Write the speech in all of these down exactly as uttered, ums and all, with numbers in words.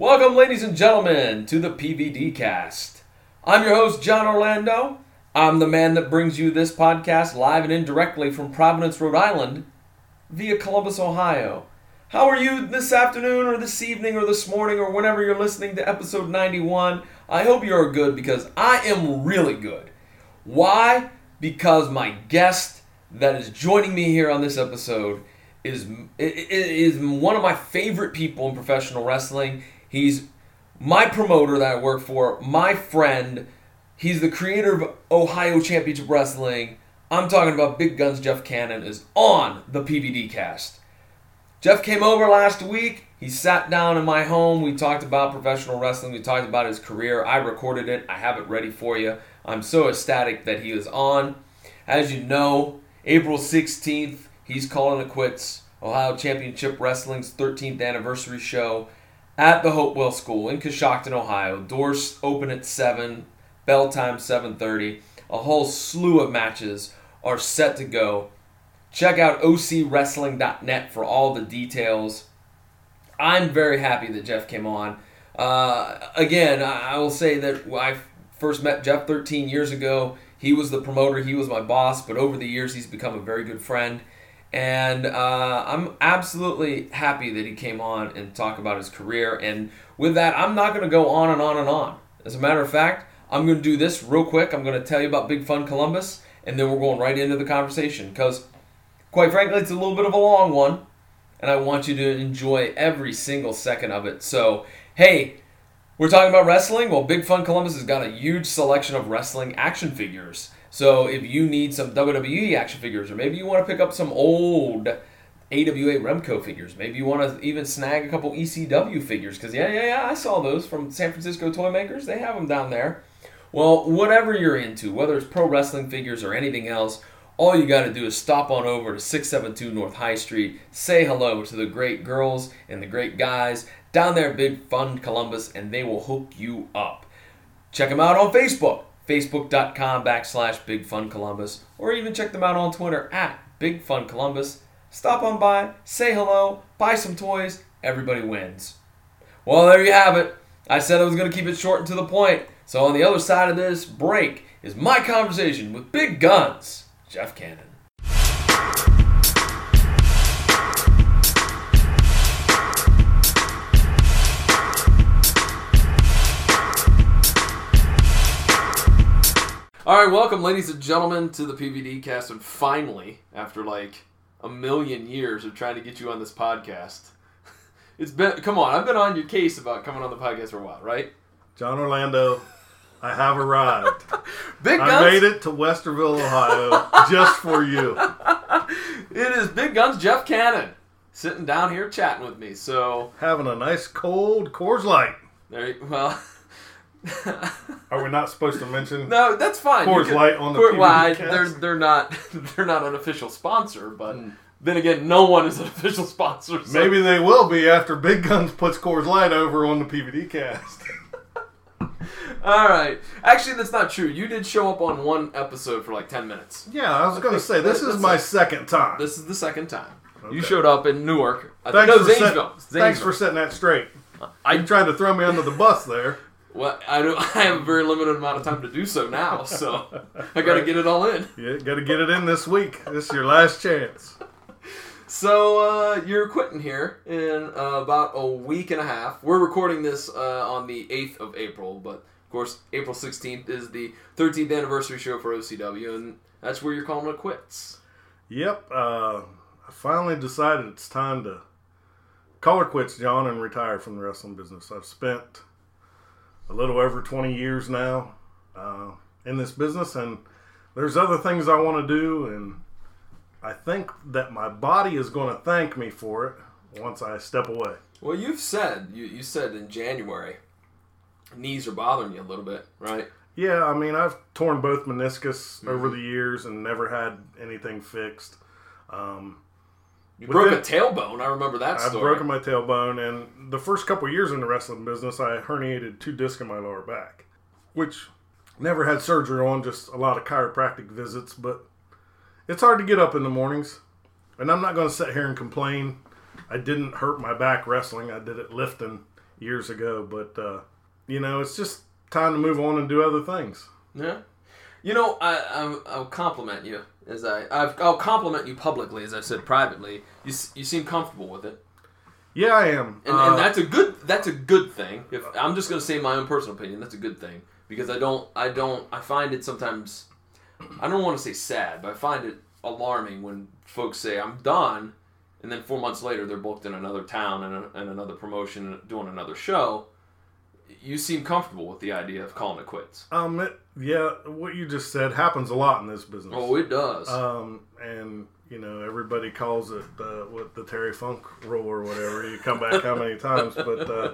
Welcome, ladies and gentlemen, to the P V D Cast. I'm your host, John Orlando. I'm the man that brings you this podcast live and indirectly from Providence, Rhode Island, via Columbus, Ohio. How are you this afternoon, or this evening, or this morning, or whenever you're listening to episode ninety-one? I hope you're good, because I am really good. Why? Because my guest that is joining me here on this episode is, is one of my favorite people in professional wrestling. He's my promoter that I work for, my friend. He's the creator of Ohio Championship Wrestling. I'm talking about Big Guns Jeff Cannon is on the P V D Cast. Jeff came over last week. He sat down in my home. We talked about professional wrestling. We talked about his career. I recorded it. I have it ready for you. I'm so ecstatic that he is on. As you know, April sixteenth, he's calling it quits. Ohio Championship Wrestling's thirteenth anniversary show at the Hopewell School in Coshocton, Ohio. Doors open at seven, bell time seven thirty. A whole slew of matches are set to go. Check out O C wrestling dot net for all the details. I'm very happy that Jeff came on. Uh, again, I will say that when I first met Jeff thirteen years ago, he was the promoter, he was my boss, but over the years he's become a very good friend. And uh, I'm absolutely happy that he came on and talked about his career. And with that, I'm not going to go on and on and on. As a matter of fact, I'm going to do this real quick. I'm going to tell you about Big Fun Columbus, and then we're going right into the conversation. Because, quite frankly, it's a little bit of a long one, and I want you to enjoy every single second of it. So, hey, we're talking about wrestling? Well, Big Fun Columbus has got a huge selection of wrestling action figures. So if you need some W W E action figures, or maybe you want to pick up some old A W A Remco figures, maybe you want to even snag a couple E C W figures, because yeah, yeah, yeah, I saw those from San Francisco Toy Makers. They have them down there. Well, whatever you're into, whether it's pro wrestling figures or anything else, all you got to do is stop on over to six seventy-two North High Street, say hello to the great girls and the great guys down there at Big Fun Columbus, and they will hook you up. Check them out on Facebook. Facebook.com backslash Big Fun Columbus, or even check them out on Twitter at Big Fun Columbus. Stop on by, say hello, buy some toys, everybody wins. Well, there you have it. I said I was going to keep it short and to the point. So on the other side of this break is my conversation with Big Guns, Jeff Cannon. All right, welcome, ladies and gentlemen, to the P V D Cast, and finally, after like a million years of trying to get you on this podcast, it's been, come on, I've been on your case about coming on the podcast for a while, right? John Orlando, I have arrived. Big Guns. I made it to Westerville, Ohio, just for you. It is Big Guns Jeff Cannon sitting down here chatting with me, so. Having a nice cold Coors Light. There you, well. Are we not supposed to mention? No, that's fine. Coors can, Light on the Coors, P V D well, Cast? they're they're not they're not an official sponsor, but mm. then again, no one is an official sponsor. So. Maybe they will be after Big Guns puts Coors Light over on the P V D Cast. All right, actually, that's not true. You did show up on one episode for like ten minutes. Yeah, I was going to say this that, is my like, second time. This is the second time. Okay. You Okay. showed up in Newark. I thanks, think, no, for Zanesville. set, Zanesville. thanks for setting that straight. I, You tried to throw me under the bus there. Well, I don't. I have a very limited amount of time to do so now, so I got to right. get it all in. You got to get it in this week. This is your last chance. So uh, you're quitting here in uh, about a week and a half. We're recording this uh, on the eighth of April, but of course April sixteenth is the thirteenth anniversary show for O C W, and that's where you're calling it quits. Yep. Uh, I finally decided it's time to call it quits, John, and retire from the wrestling business. I've spent a little over twenty years now uh, in this business, and there's other things I want to do, and I think that my body is going to thank me for it once I step away. Well, you've said, you, you said in January, knees are bothering you a little bit, right? Yeah, I mean, I've torn both meniscus mm-hmm. over the years and never had anything fixed. Um, You broke a tailbone. I remember that story. I've broken my tailbone, and the first couple years in the wrestling business, I herniated two discs in my lower back, which never had surgery on, just a lot of chiropractic visits, but it's hard to get up in the mornings, and I'm not going to sit here and complain. I didn't hurt my back wrestling. I did it lifting years ago. But, uh, you know, it's just time to move on and do other things. Yeah. You know, I, I, I'll compliment you. as I, I've, I'll compliment you publicly, as I said privately. You you seem comfortable with it. Yeah, I am. And, uh, and that's a good that's a good thing. If I'm just going to say my own personal opinion, that's a good thing. Because I don't, I don't, I find it sometimes, I don't want to say sad, but I find it alarming when folks say, I'm done, and then four months later they're booked in another town and, a, and another promotion, doing another show. You seem comfortable with the idea of calling it quits. Um, it, yeah, what you just said happens a lot in this business. Oh, it does. Um, and, you know, everybody calls it uh, what the Terry Funk rule or whatever. You come back how many times, but... Uh,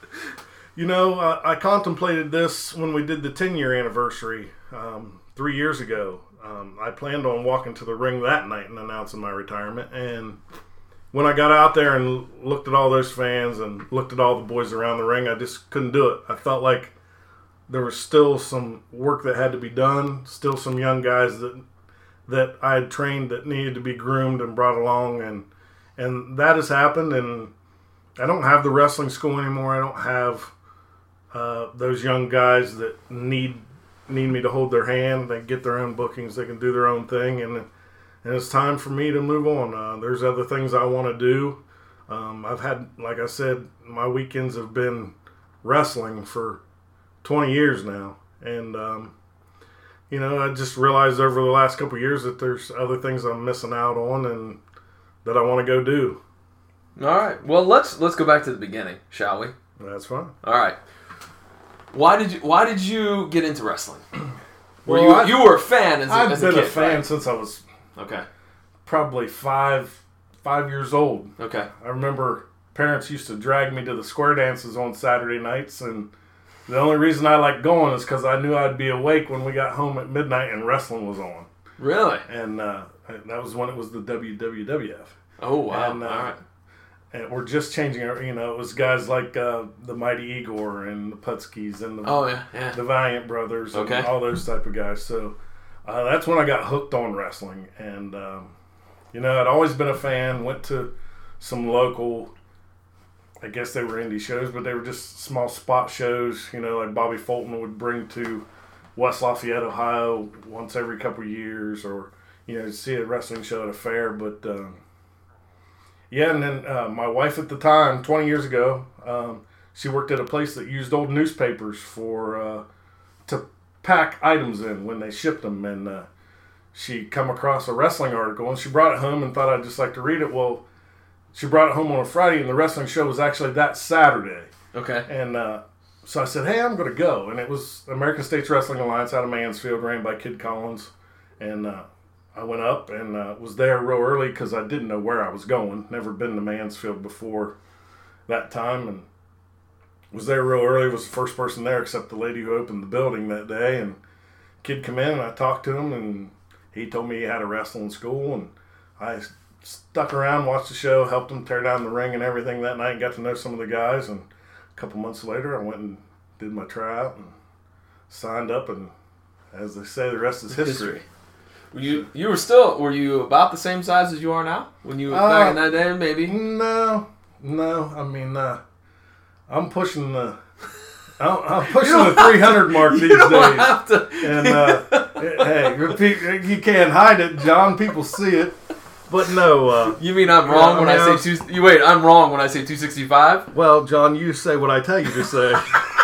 You know, uh, I contemplated this when we did the ten-year anniversary um, three years ago. Um, I planned on walking to the ring that night and announcing my retirement. And when I got out there and looked at all those fans and looked at all the boys around the ring, I just couldn't do it. I felt like there was still some work that had to be done, still some young guys that that I had trained that needed to be groomed and brought along. And, and that has happened. And I don't have the wrestling school anymore. I don't have... Uh, those young guys that need need me to hold their hand. They get their own bookings. They can do their own thing, and and it's time for me to move on. Uh, there's other things I want to do. Um, I've had, like I said, my weekends have been wrestling for twenty years now, and um, you know, I just realized over the last couple of years that there's other things I'm missing out on, and that I want to go do. All right. Well, let's let's go back to the beginning, shall we? That's fine. All right. Why did you Why did you get into wrestling? Were Well, you I, you were a fan as a, I've as been a kid, a fan right? since I was Okay. probably five five years old. Okay. I remember parents used to drag me to the square dances on Saturday nights, and the only reason I liked going is because I knew I'd be awake when we got home at midnight and wrestling was on. Really? And uh, that was when it was the W W W F. Oh wow! And, uh, All right. And we're just changing our, you know, it was guys like uh, the Mighty Igor and the Putskis and the, Oh yeah, yeah. the Valiant Brothers and Okay. all those type of guys. So uh, that's when I got hooked on wrestling. And, um, you know, I'd always been a fan, went to some local, I guess they were indie shows, but they were just small spot shows, you know, like Bobby Fulton would bring to West Lafayette, Ohio once every couple of years, or, you know, see a wrestling show at a fair. But, um, yeah, and then uh, my wife at the time, twenty years ago, um, she worked at a place that used old newspapers for uh, to pack items in when they shipped them. And uh, she come across a wrestling article, and she brought it home and thought I'd just like to read it. Well, she brought it home on a Friday, and the wrestling show was actually that Saturday. Okay. And uh, so I said, hey, I'm going to go. And it was American States Wrestling Alliance out of Mansfield, ran by Kid Collins. And uh, I went up and uh, was there real early because I didn't know where I was going. Never been to Mansfield before that time. And was there real early. Was the first person there except the lady who opened the building that day. And Kid come in and I talked to him. And he told me he had a wrestling school. And I stuck around, watched the show, helped him tear down the ring and everything that night. And got to know some of the guys. And a couple months later, I went and did my tryout and signed up. And as they say, the rest is history. History. Were you you were still were you about the same size as you are now when you Uh, back in that day maybe? No, no. I mean, uh, I'm pushing the I'm, I'm pushing don't the three hundred mark these You don't days. have to. And uh, hey, repeat, you can't hide it, John. People see it. But no. Uh, You mean I'm wrong Yeah, I when mean, I I was- say two? You wait, I'm wrong when I say two sixty-five. well, John, you say what I tell you to say.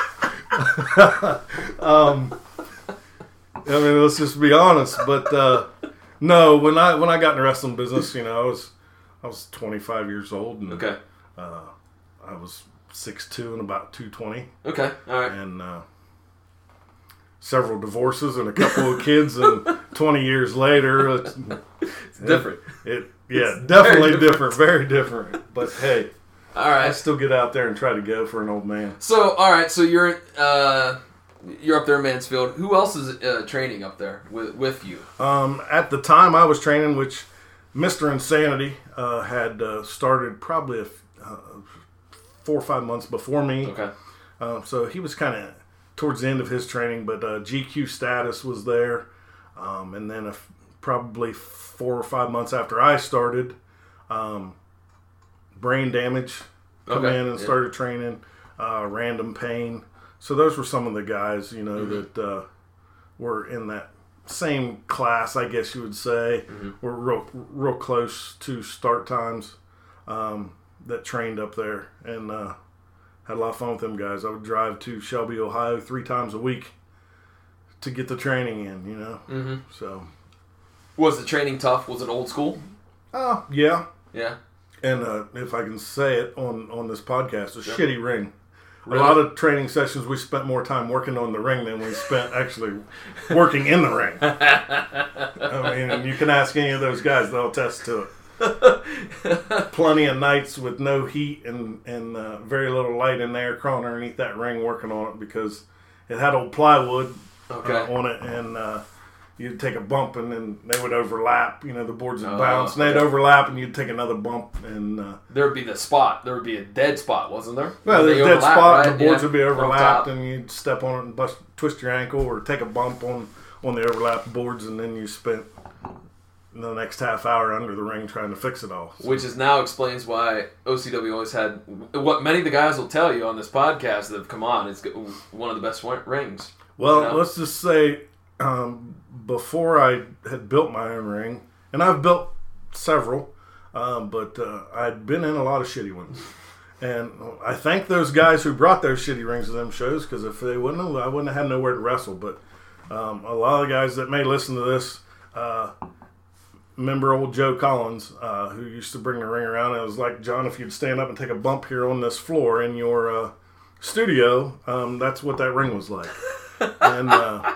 um, I mean, let's just be honest. But uh, no, when I when I got in the wrestling business, you know, I was I was twenty-five years old, and Okay. uh, I was six two and about two twenty, Okay. All right. and uh, several divorces and a couple of kids, and twenty years later, it's, It's different. It yeah, It's definitely very different. very different. But hey, All I right. still get out there and try to go for an old man. So all right. So you're uh you're up there in Mansfield. Who else is uh, training up there with with you? Um, at the time I was training, which Mister Insanity uh, had uh, started probably a f- uh, four or five months before me. Okay. Uh, so he was kind of towards the end of his training, but uh, G Q Status was there. Um, and then a f- probably four or five months after I started, um, Brain Damage come Okay, in and yeah. started training. uh, Random Pain. So those were some of the guys, you know, Mm-hmm. that uh, were in that same class, I guess you would say. Mm-hmm. Were real, real close to start times um, that trained up there. And uh, had a lot of fun with them guys. I would drive to Shelby, Ohio three times a week to get the training in, you know. Mm-hmm. So, Was the training tough? Was it old school? uh, yeah. Yeah. And uh, if I can say it on, on this podcast, a Sure. shitty ring. Really? A lot of training sessions, we spent more time working on the ring than we spent actually working in the ring. I mean, and you can ask any of those guys, they'll attest to it. Plenty of nights with no heat and, and uh, very little light in there, crawling underneath that ring working on it because it had old plywood Okay. uh, on it, and uh, you'd take a bump and then they would overlap. You know, the boards would Oh, bounce and they'd okay. overlap and you'd take another bump and... Uh, There would be the spot. There would be a dead spot, wasn't there? Well, Where there's they a dead overlap, spot, right? and the boards Yeah. would be From overlapped, top. and you'd step on it and bust, twist your ankle or take a bump on, on the overlapped boards, and then you spent the next half hour under the ring trying to fix it all. So, Which is now explains why O C W always had what many of the guys will tell you on this podcast that have come on. It's one of the best rings. well, you know? let's just say um, before I had built my own ring, and I've built several, um, but uh, I'd been in a lot of shitty ones. And I thank those guys who brought those shitty rings to them shows, because if they wouldn't have, I wouldn't have had nowhere to wrestle. But um, a lot of the guys that may listen to this, uh, remember old Joe Collins, uh, who used to bring the ring around. And it was like, John, if you'd stand up and take a bump here on this floor in your uh, studio, um, that's what that ring was like. And uh,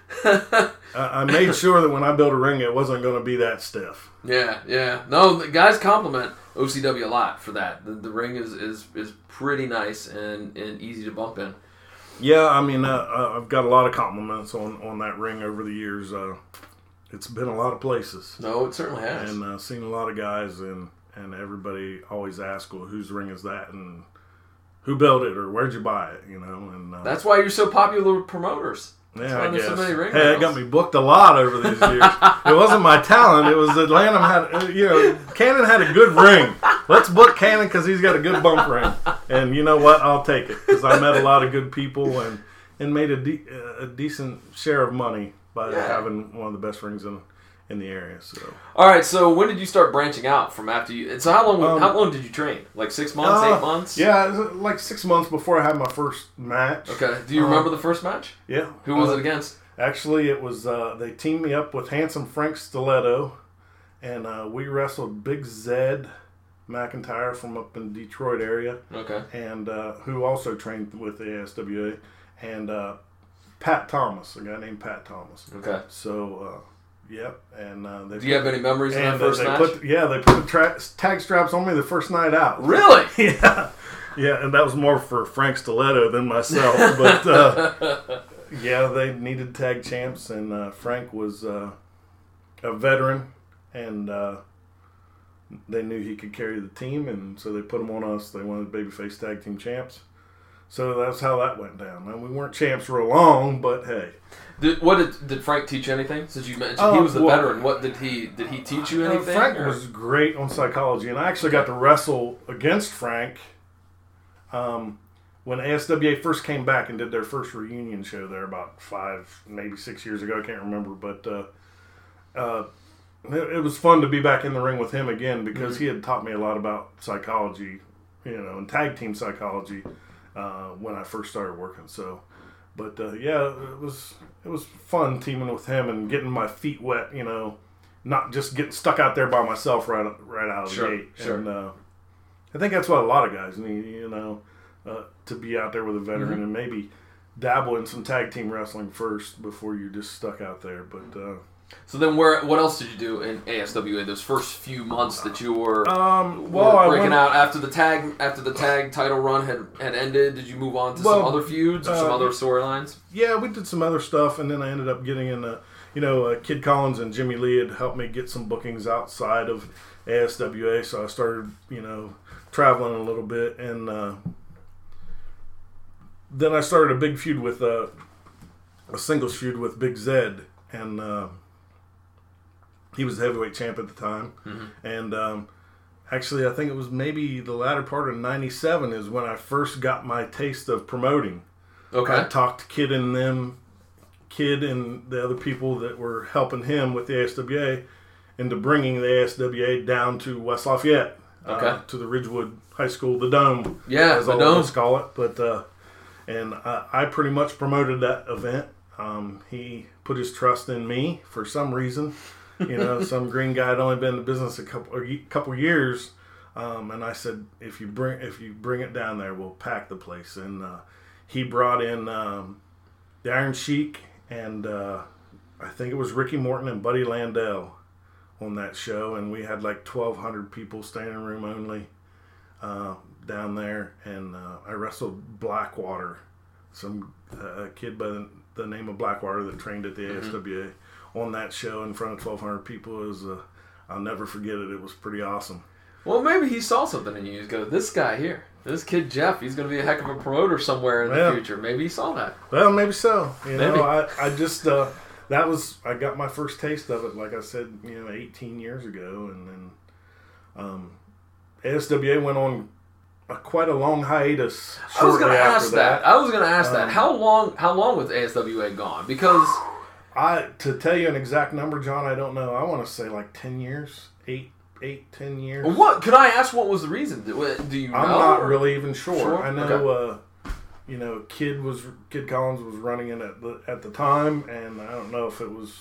I I made sure that when I built a ring, it wasn't going to be that stiff. Yeah, yeah. No, the guys compliment O C W a lot for that. The, the ring is, is, is pretty nice and, and easy to bump in. Yeah, I mean, uh, uh, I've got a lot of compliments on, on that ring over the years. Uh, it's been a lot of places. No, it certainly has. And uh, seen a lot of guys, and, and everybody always asks, well, whose ring is that? And who built it, or where'd you buy it, you know? And uh, That's why you're so popular with promoters. That's yeah, why I there's guess. so many ring Hey, it girls. got me booked a lot over these years. It wasn't my talent. It was that Lanham had, uh, you know, Cannon had a good ring. Let's book Cannon because he's got a good bump ring. And you know what? I'll take it because I met a lot of good people and, and made a, de- a decent share of money by Yeah. having one of the best rings in in the area. So All right, so when did you start branching out from after you? So how long? Um, how long did you train? Like six months, Uh, eight months? Yeah, it was like six months before I had my first match. Okay. Do you Um, remember the first match? Yeah. Who was Uh, it against? Actually, it was, uh, they teamed me up with Handsome Frank Stiletto, and uh, we wrestled Big Zed McIntyre from up in the Detroit area, Okay. and uh, who also trained with the A S W A, and uh, Pat Thomas, a guy named Pat Thomas. Okay. So, uh, yep, and uh, they Do you have any memories of that and uh, first they match? put, yeah, they put the tra- tag straps on me the first night out. Really? Yeah, yeah, and that was more for Frank Stiletto than myself, but uh, yeah, they needed tag champs, and uh, Frank was uh, a veteran, and uh, they knew he could carry the team, and so they put him on us. They wanted babyface tag team champs, so that's how that went down. And we weren't champs real long, but hey. Did, what did did Frank teach you anything? Since you mentioned Uh, he was the well- veteran, what did he did he teach you Uh, anything? Frank or- was great on psychology, and I actually got to wrestle against Frank um, when A S W A first came back and did their first reunion show there about five, maybe six years ago. I can't remember, but uh, uh, it, it was fun to be back in the ring with him again because Mm-hmm. he had taught me a lot about psychology, you know, and tag team psychology uh, when I first started working. So. But uh, yeah, it was it was fun teaming with him and getting my feet wet, you know, not just getting stuck out there by myself right right out of Sure, the gate. sure. And uh, I think that's what a lot of guys need, you know, uh, to be out there with a veteran Mm-hmm. and maybe dabble in some tag team wrestling first before you're just stuck out there. But uh, So then, where what else did you do in A S W A those first few months that you were, um, were well, I breaking went, out after the tag after the tag title run had, had ended? Did you move on to some Well, other feuds or some uh, other storylines? Yeah, we did some other stuff, and then I ended up getting in, uh, you know, uh, Kid Collins and Jimmy Lee had helped me get some bookings outside of A S W A, so I started, you know, traveling a little bit, and uh, then I started a big feud with, uh, a singles feud with Big Zed, and uh, he was the heavyweight champ at the time, Mm-hmm. and um, actually, I think it was maybe the latter part of ninety-seven is when I first got my taste of promoting. Okay. I talked to Kid and them, Kid and the other people that were helping him with the A S W A into bringing the A S W A down to West Lafayette. Okay. Uh, to the Ridgewood High School, the Dome. Yeah, as the all Dome. of us call it. But, uh, and I, I pretty much promoted that event. Um, he put his trust in me for some reason. You know, some green guy had only been in the business a couple a couple years, um, and I said, if you bring if you bring it down there, we'll pack the place. And uh, he brought in um, the Iron Sheik and uh, I think it was Ricky Morton and Buddy Landell on that show, and we had like twelve hundred people, standing room only, uh, down there. And uh, I wrestled Blackwater, some uh, kid by the, the name of Blackwater that trained at the mm-hmm. A S W A, on that show in front of twelve hundred people. It was, uh, I'll never forget it. It was pretty awesome. Well, maybe he saw something in you. He goes, this guy here, this kid Jeff, he's going to be a heck of a promoter somewhere in well, the future. Maybe he saw that. Well, maybe so. You maybe. know, I, I just, uh, that was, I got my first taste of it, like I said, you know, eighteen years ago. And then um, A S W A went on a, quite a long hiatus I was going to ask that. that. I was going to ask um, that. How long, how long was A S W A gone? Because... I to tell you an exact number, John, I don't know. I want to say like ten years, eight, eight, ten years. What could I ask? What was the reason? Do, do you know? I'm not or? really even sure. Sure? I know, Okay. uh, you know, Kid was Kid Collins was running it at the at the time, and I don't know if it was,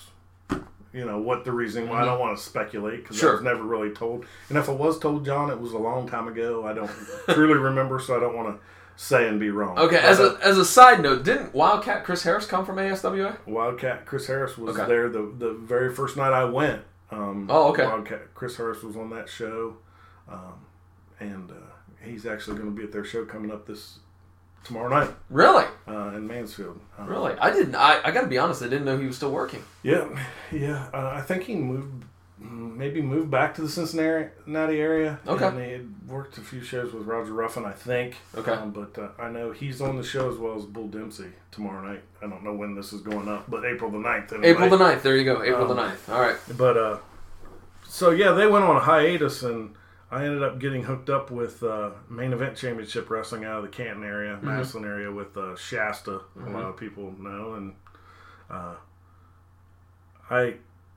you know, what the reason. Mm-hmm. I don't want to speculate because sure. I was never really told. And if I was told, John, it was a long time ago. I don't truly remember, so I don't want to say and be wrong. Okay, but, as a uh, as a side note, didn't Wildcat Chris Harris come from A S W A? Wildcat Chris Harris was Okay. there the the very first night I went. Um, oh, okay. Wildcat Chris Harris was on that show, um, and uh, he's actually going to be at their show coming up this tomorrow night. Really? Uh, in Mansfield. Um, Really? I didn't. I, I got to be honest. I didn't know he was still working. Yeah, yeah. Uh, I think he moved, maybe moved back to the Cincinnati area. Okay. And he had worked a few shows with Roger Ruffin, I think. Okay. Um, but uh, I know he's on the show as well as Bull Dempsey tomorrow night. I don't know when this is going up, but April the ninth. Anyway. April the ninth. There you go. April um, the ninth. All right. But, uh, so yeah, they went on a hiatus, and I ended up getting hooked up with uh, Main Event Championship Wrestling out of the Canton area, mm-hmm. Massillon area, with uh, Shasta, mm-hmm. a lot of people know. And uh, I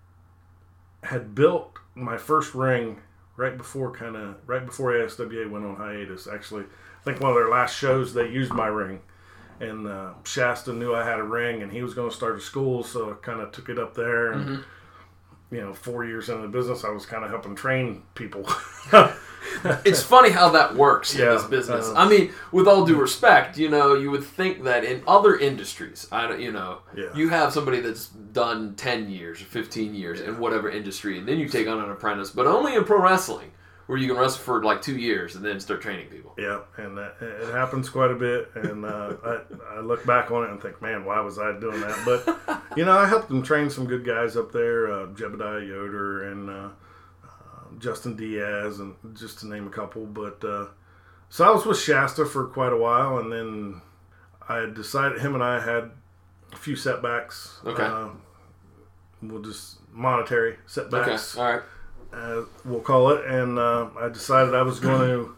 had built my first ring right before kind of right before A S W A went on hiatus. Actually, I think one of their last shows they used my ring, and uh, Shasta knew I had a ring, and he was going to start a school, so I kind of took it up there. And mm-hmm. you know, four years into the business, I was kind of helping train people. It's funny how that works yeah, in this business. Uh, I mean, with all due respect, you know, you would think that in other industries, I don't, you know, yeah. you have somebody that's done ten years or fifteen years yeah. in whatever industry, and then you take on an apprentice, but only in pro wrestling, where you can wrestle for like two years and then start training people. Yeah, and uh, it happens quite a bit, and uh, I, I look back on it and think, man, why was I doing that? But, you know, I helped them train some good guys up there, uh, Jebediah Yoder and uh, uh, Justin Diaz, and just to name a couple. But uh, so I was with Shasta for quite a while, and then I had decided, him and I had a few setbacks. Okay. Uh, we'll just monetary setbacks. Okay, all right. Uh, we'll call it, and uh, I decided I was going to,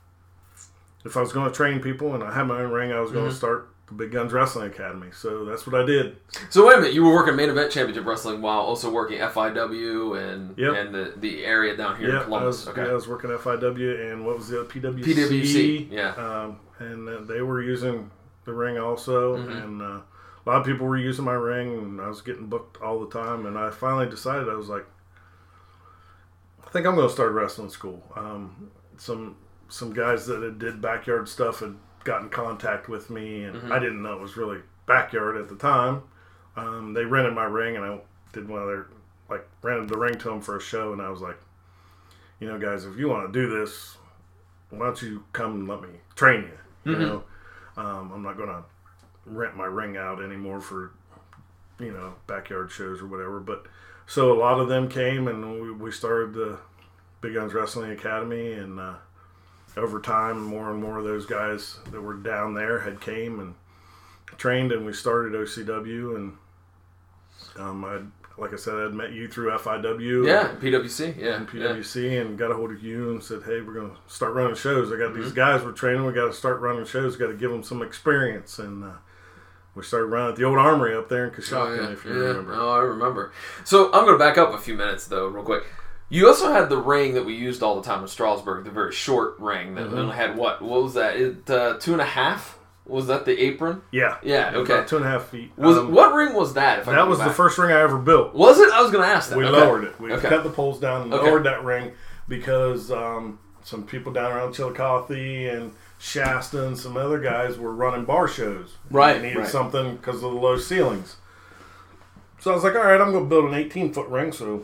if I was going to train people and I had my own ring, I was going mm-hmm. to start the Big Guns Wrestling Academy. So that's what I did. So wait a minute, you were working Main Event Championship Wrestling while also working F I W and yep. and the, the area down here yep, in Columbus. I was, okay. yeah, I was working F I W and what was the other, P W C? P W C, yeah. Um, and uh, they were using the ring also, mm-hmm. and uh, a lot of people were using my ring, and I was getting booked all the time. And I finally decided, I was like, I think I'm going to start a wrestling school. Um, some some guys that had did backyard stuff had got in contact with me, and mm-hmm. I didn't know it was really backyard at the time. Um, they rented my ring, and I did one of their, like, rented the ring to them for a show, and I was like, you know, guys, if you want to do this, why don't you come and let me train you? You mm-hmm. know, um, I'm not going to rent my ring out anymore for, you know, backyard shows or whatever, but so a lot of them came, and we, we started the Big Guns Wrestling Academy, and uh, over time, more and more of those guys that were down there had came and trained, and we started O C W, and um, I had like I said, I'd met you through F I W. Yeah, P W C. Yeah, and P W C, yeah. and got a hold of you and said, "Hey, we're going to start running shows. I got mm-hmm. these guys we're training. We got to start running shows. Got to give them some experience." And uh, we started running at the old Armory up there in Coshocton, oh, yeah. if you yeah. remember. Oh, I remember. So I'm going to back up a few minutes though, real quick. You also had the ring that we used all the time in Strasbourg, the very short ring that mm-hmm. only had what? What was that? It uh, two and a half. Was that the apron? Yeah. Yeah, okay. About two and a half feet. Was um, What ring was that? If I that was back? the first ring I ever built. Was it? I was going to ask that. We okay. lowered it. We okay. cut the poles down and okay. lowered that ring because um, some people down around Chillicothe and Shasta and some other guys were running bar shows. Right. They needed right. something because of the low ceilings. So I was like, all right, I'm going to build an eighteen-foot ring, so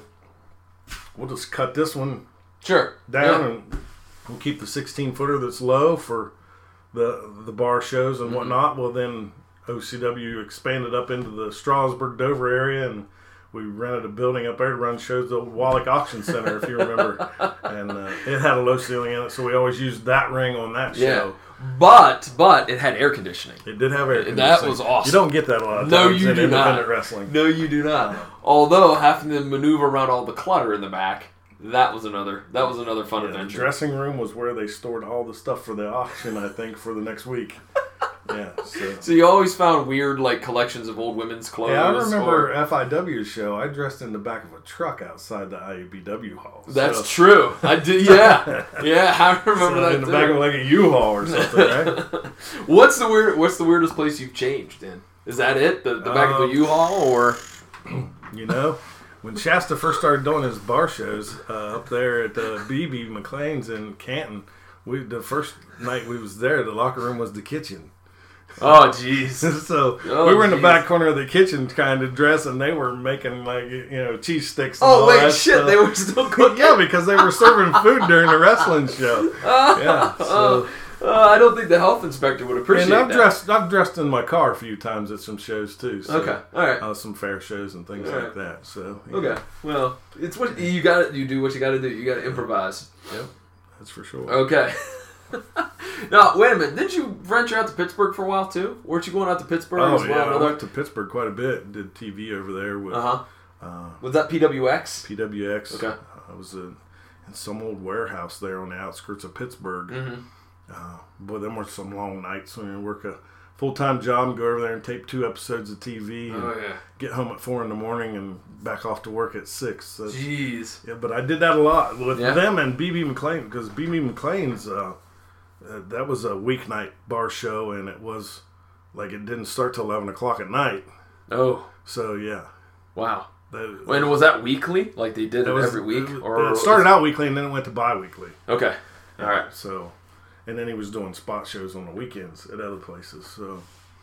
we'll just cut this one sure. down yeah. and we'll keep the sixteen-footer that's low for the the bar shows and whatnot. Mm-hmm. Well, then O C W expanded up into the Strasbourg, Dover area, and we rented a building up there to run shows, the Wallach Auction Center, if you remember. And uh, it had a low ceiling in it, so we always used that ring on that yeah. show. But but it had air conditioning. It did have air conditioning. That was awesome. You don't get that a lot of times no, you in do independent not. wrestling. No, you do not. Although having to maneuver around all the clutter in the back, that was another that was another fun yeah, adventure. The dressing room was where they stored all the stuff for the auction, I think, for the next week. Yeah. So. so you always found weird like collections of old women's clothes. Yeah, I remember or... F I W's show. I dressed in the back of a truck outside the I U B W hall. That's so. true. I did. Yeah, yeah. I remember so that in the too. back of like a U-Haul or something, right? What's the weird? What's the weirdest place you've changed in? Is that it? The the back um, of the U-Haul, or you know, when Shasta first started doing his bar shows uh, up there at uh, B B McLean's in Canton, we the first night we was there, the locker room was the kitchen. Oh, jeez. so oh, we were in the geez. back corner of the kitchen kind of dressing, and they were making, like, you know, cheese sticks and Oh, all wait, that shit, stuff. they were still cooking? Yeah, because they were serving food during the wrestling show. Uh, yeah, so. uh, uh, I don't think the health inspector would appreciate and I've that. dressed, I've dressed in my car a few times at some shows, too. So, okay, all right. Uh, some fair shows and things all like right. that. So yeah. Okay, well, it's what you got. You do what you got to do. You got to improvise. Yep, that's for sure. Okay. Now, wait a minute. Didn't you venture out to Pittsburgh for a while, too? Weren't you going out to Pittsburgh Oh, as well? yeah, I Another... went to Pittsburgh quite a bit. Did T V over there with Uh-huh. uh, Was that P W X? P W X. Okay. I was in, in some old warehouse there on the outskirts of Pittsburgh. Mm-hmm. Uh, boy, them were some long nights when you work a full-time job and go over there and tape two episodes of T V and Oh, yeah. get home at four in the morning and back off to work at six. So, Jeez. yeah, but I did that a lot with Yeah. them and B B McLean, because B B McLean's, uh, uh, that was a weeknight bar show, and it was, like, it didn't start till eleven o'clock at night. Oh. So, yeah. Wow. That, And was that weekly? Like they did it was, every week? It, or it started out weekly and then it went to bi-weekly. Okay. All right. So, and then he was doing spot shows on the weekends at other places. So,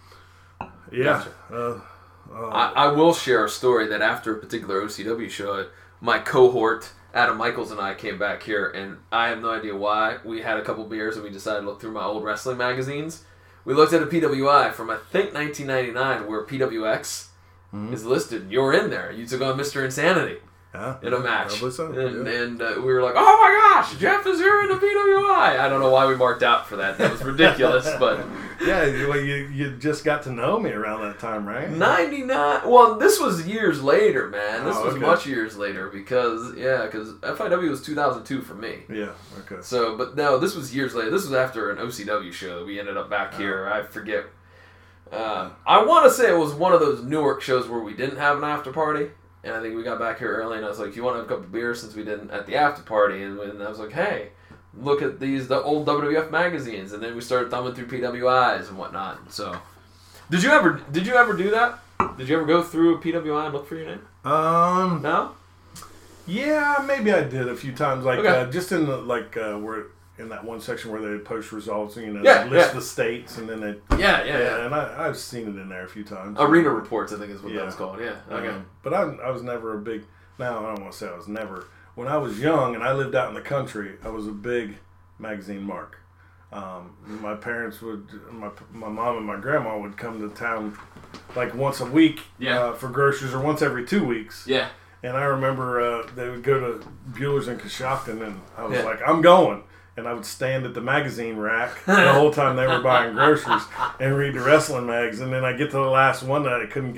yeah. Gotcha. Uh, uh, I, I will share a story that after a particular O C W show, my cohort, Adam Michaels, and I came back here, and I have no idea why. We had a couple beers, and we decided to look through my old wrestling magazines. We looked at a P W I from, I think, nineteen ninety-nine, where P W X mm-hmm. is listed. You're in there. You took on Mister Insanity. Yeah, in a match. Probably so. And, yeah. and uh, we were like, oh my gosh, Jeff is here in the P W I. I don't know why we marked out for that. That was ridiculous, but... Yeah, you, well, you, you just got to know me around that time, right? ninety-nine Well, this was years later, man. This oh, was okay. much years later because, yeah, because F I W was two thousand two for me. Yeah, okay. So, but no, this was years later. This was after an O C W show that we ended up back here. Oh. I forget. Uh, I want to say it was one of those Newark shows where we didn't have an after party. And I think we got back here early, and I was like, you want to have a couple beers since we didn't at the after party? And, and I was like, hey, look at these the old W W F magazines. And then we started thumbing through P W Is and whatnot. So, did you ever did you ever do that? Did you ever go through a P W I and look for your name? Um, No? Yeah, maybe I did a few times. Like, Okay. uh, just in the, like, uh, where... in that one section where they post results, you know, Yeah, they list yeah. the states, and then they... Yeah, yeah, yeah. And I, I've seen it in there a few times. Arena Reports, I think is what Yeah. that's called. Yeah, okay. Um, but I, I was never a big... Now, I don't want to say I was never... When I was young and I lived out in the country, I was a big magazine mark. Um, my parents would... My, my mom and my grandma would come to town like once a week Yeah. uh, for groceries, or once every two weeks. Yeah. And I remember uh, they would go to Bueller's in Coshocton, and I was Yeah. like, I'm going. And I would stand at the magazine rack the whole time they were buying groceries and read the wrestling mags. And then I get to the last one that I couldn't get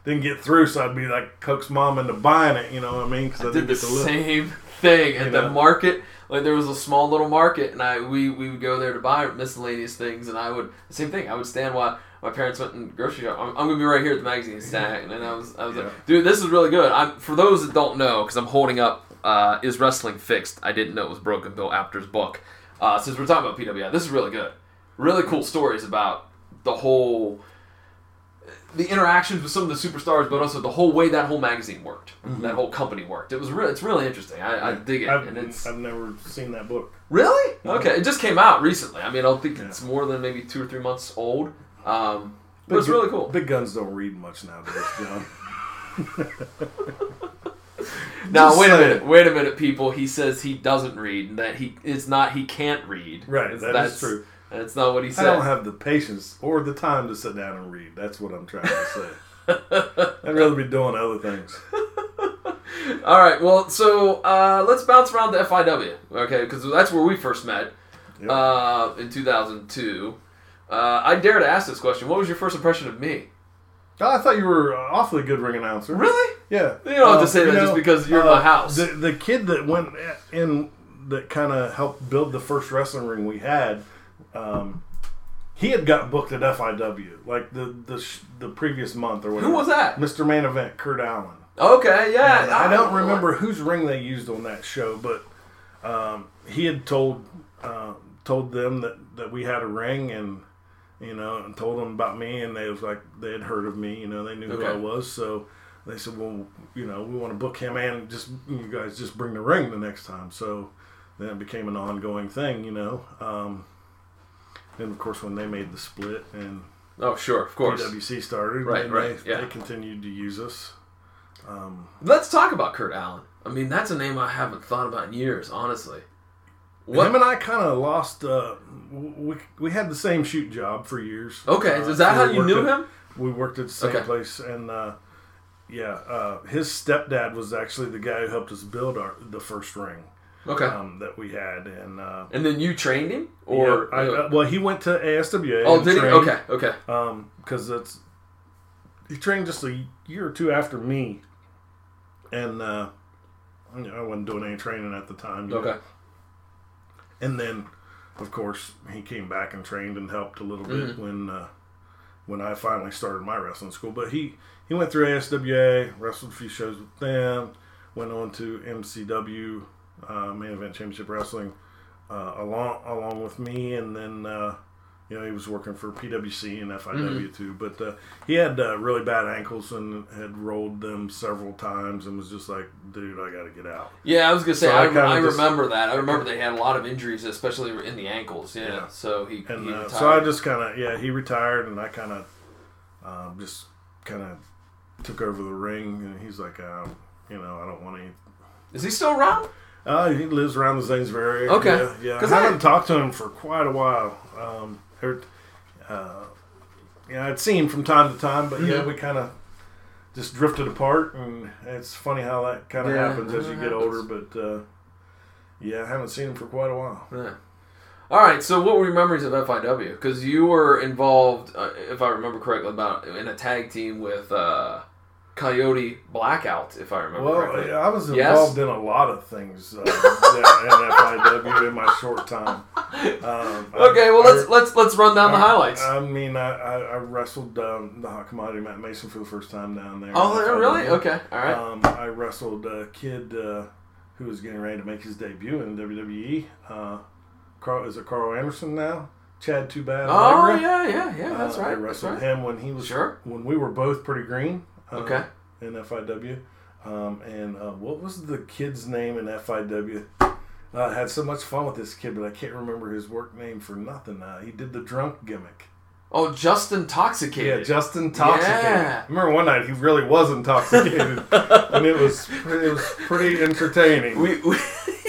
didn't get through, so I'd be like coax mom into buying it. You know what I mean? I, I did the same thing at the know? market. Like there was a small little market, and I we, we would go there to buy miscellaneous things, and I would same thing. I would stand while my parents went in grocery shop. I'm, I'm gonna be right here at the magazine stand, and I was I was yeah. like, dude, this is really good. I'm for those that don't know, because I'm holding up uh, Is Wrestling Fixed? I didn't know it was Broken Bill Apter's book. Uh, since we're talking about P W I, this is really good. Really cool stories about the whole. The interactions with some of the superstars, but also the whole way that whole magazine worked, mm-hmm. that whole company worked. It was really, it's really interesting. I, I dig it. I've, and it's, I've never seen that book. Really? Okay, it just came out recently. I mean, I don't think it's yeah. more than maybe two or three months old. Um, but big, it's really cool. Big guns don't read much nowadays, John. Now just wait saying. a minute, wait a minute, people. He says he doesn't read, and that he it's not he can't read. Right, it's, that that's, is true. That's not what he said. I don't have the patience or the time to sit down and read. That's what I'm trying to say. I'd rather be doing other things. All right. Well, so uh, let's bounce around to F I W, okay? Because that's where we first met yep. uh, in two thousand two. Uh, I dare to ask this question. What was your first impression of me? Oh, I thought you were an awfully good ring announcer. Really? Yeah. You don't have uh, to say that know, just because you're uh, in my house. The, the kid that went in that kind of helped build the first wrestling ring we had, Um, he had got booked at F I W like the the sh- the previous month or whatever. Who was that? Mister Main Event, Kurt Allen. Okay, yeah. And I don't remember whose ring they used on that show, but um, he had told uh, told them that, that we had a ring, and you know, and told them about me, and they was like they had heard of me, you know, they knew okay. who I was, so they said, well, you know, we want to book him, and just you guys just bring the ring the next time. So then it became an ongoing thing, you know. Um, And of course, when they made the split and oh, sure, of course, P W C started, right, right, they, yeah. they continued to use us. Um, Let's talk about Kurt Allen. I mean, that's a name I haven't thought about in years, honestly. What? Him and I kind of lost. Uh, we we had the same shoot job for years. Okay, uh, is that how you knew at, him? We worked at the same okay. place, and uh, yeah, uh, his stepdad was actually the guy who helped us build our the first ring. Okay. Um, that we had, and uh, and then you trained him, or yeah, I, uh, well, he went to A S W A. Oh, did trained, he? Okay, okay. Um, because that's he trained just a year or two after me, and uh, you know, I wasn't doing any training at the time. Okay. Know? And then, of course, he came back and trained and helped a little bit mm-hmm. when uh, when I finally started my wrestling school. But he he went through A S W A, wrestled a few shows with them, went on to M C W. Uh, Main Event Championship Wrestling, uh, along along with me, and then uh, you know he was working for P W C and F I W mm-hmm. too. But uh, he had uh, really bad ankles and had rolled them several times, and was just like, "Dude, I got to get out." Yeah, I was gonna say, so I, I, I just, remember that. I remember they had a lot of injuries, especially in the ankles. Yeah, yeah. so he, and he uh, so I just kind of yeah he retired, and I kind of um, just kind of took over the ring, and he's like, um, you know, I don't want any. Is he still around? Uh, he lives around the Zanesville area. Okay. Yeah, yeah. I haven't I... talked to him for quite a while. Um, heard, uh, yeah, I'd seen him from time to time, but mm-hmm. yeah, we kind of just drifted apart, and it's funny how that kind of yeah, happens as you get happens. older. But uh, yeah, I haven't seen him for quite a while. Yeah. All right. So, what were your memories of F I W? Because you were involved, uh, if I remember correctly, about in a tag team with. Uh, Coyote Blackout, if I remember well, correctly. Well, I was involved yes? in a lot of things uh, in F I W in my short time. Um, okay, I, well let's I, let's let's run down I, the highlights. I mean, I, I wrestled um, the Hot Commodity Matt Mason for the first time down there. Oh, really? Okay, all right. Um, I wrestled a kid uh, who was getting ready to make his debut in W W E. Uh, Carl, is it Carl Anderson now? Chad Too Bad. Oh Allegra. yeah, yeah, yeah. That's uh, right. I wrestled right. him when he was sure when we were both pretty green. Uh, okay. In F I W, um, and uh, what was the kid's name in F I W? Uh, I had so much fun with this kid, but I can't remember his work name for nothing. Uh, he did the drunk gimmick. Oh, just intoxicated. Yeah, just intoxicated. Yeah. I remember one night he really was intoxicated, and it was it was pretty entertaining. We, we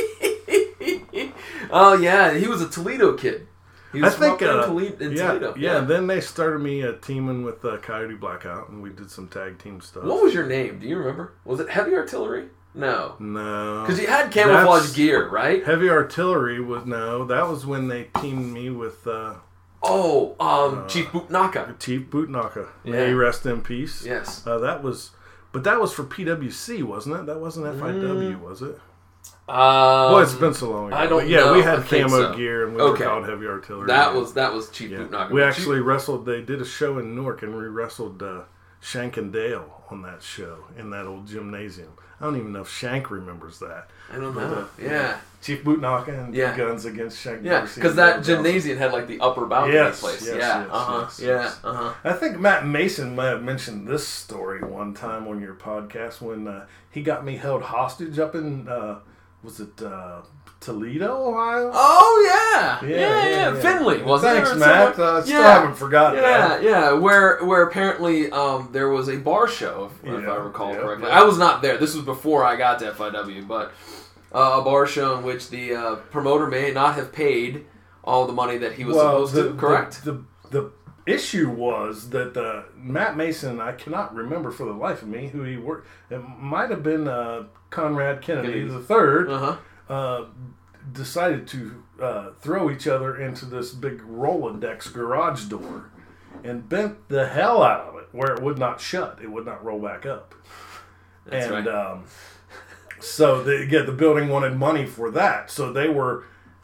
oh yeah, he was a Toledo kid. He was I think from uh, Toledo, in yeah, Toledo. Yeah, yeah. Then they started me uh, teaming with uh, Coyote Blackout, and we did some tag team stuff. What was your name? Do you remember? Was it Heavy Artillery? No. No. Because you had camouflage That's, gear, right? Heavy Artillery was no. That was when they teamed me with uh, Oh, um, Uh, Chief Butnaka. Chief Butnaka. Yeah. May he rest in peace. Yes. Uh, that was, but that was for P W C, wasn't it? That wasn't F I W, Mm. was it? Um, Boy, it's been so long ago. I don't But yeah, know. we had I think camo so. gear and we Okay. were called heavy artillery. That yeah. was that was Chief Yeah. Butnaka. We But actually wrestled. They did a show in Newark, and we wrestled uh, Shank and Dale on that show in that old gymnasium. I don't even know if Shank remembers that. I don't But, know. uh, Yeah. Chief Butnaka and Yeah. Guns against Shank. Yeah, because that gymnasium had like the upper balcony Yes, place. yes, yeah. yes, uh huh. yes, yeah. yes. Uh huh. I think Matt Mason might have mentioned this story one time on your podcast when uh, he got me held hostage up in uh, was it uh, Toledo, Ohio? Oh yeah. Yeah, yeah. yeah. Finley wasn't Thanks, there? Matt. Somewhere? Uh, still Yeah. haven't forgotten Yeah, that. yeah, where where apparently um, there was a bar show, if, if Yeah, I recall yeah, correctly. yeah. I was not there. This was before I got to F I W, but uh, a bar show in which the uh, promoter may not have paid all the money that he was Well, supposed the, to. Correct. The, the the issue was that uh, Matt Mason, I cannot remember for the life of me who he worked. It might have been uh, Conrad Kennedy Kennedy. the third. Uh huh. Uh, decided to uh, throw each other into this big Rolodex garage door and bent the hell out of it where it would not shut. It would not roll back up. That's and right. um, so they, yeah, the building wanted money for that. So they were,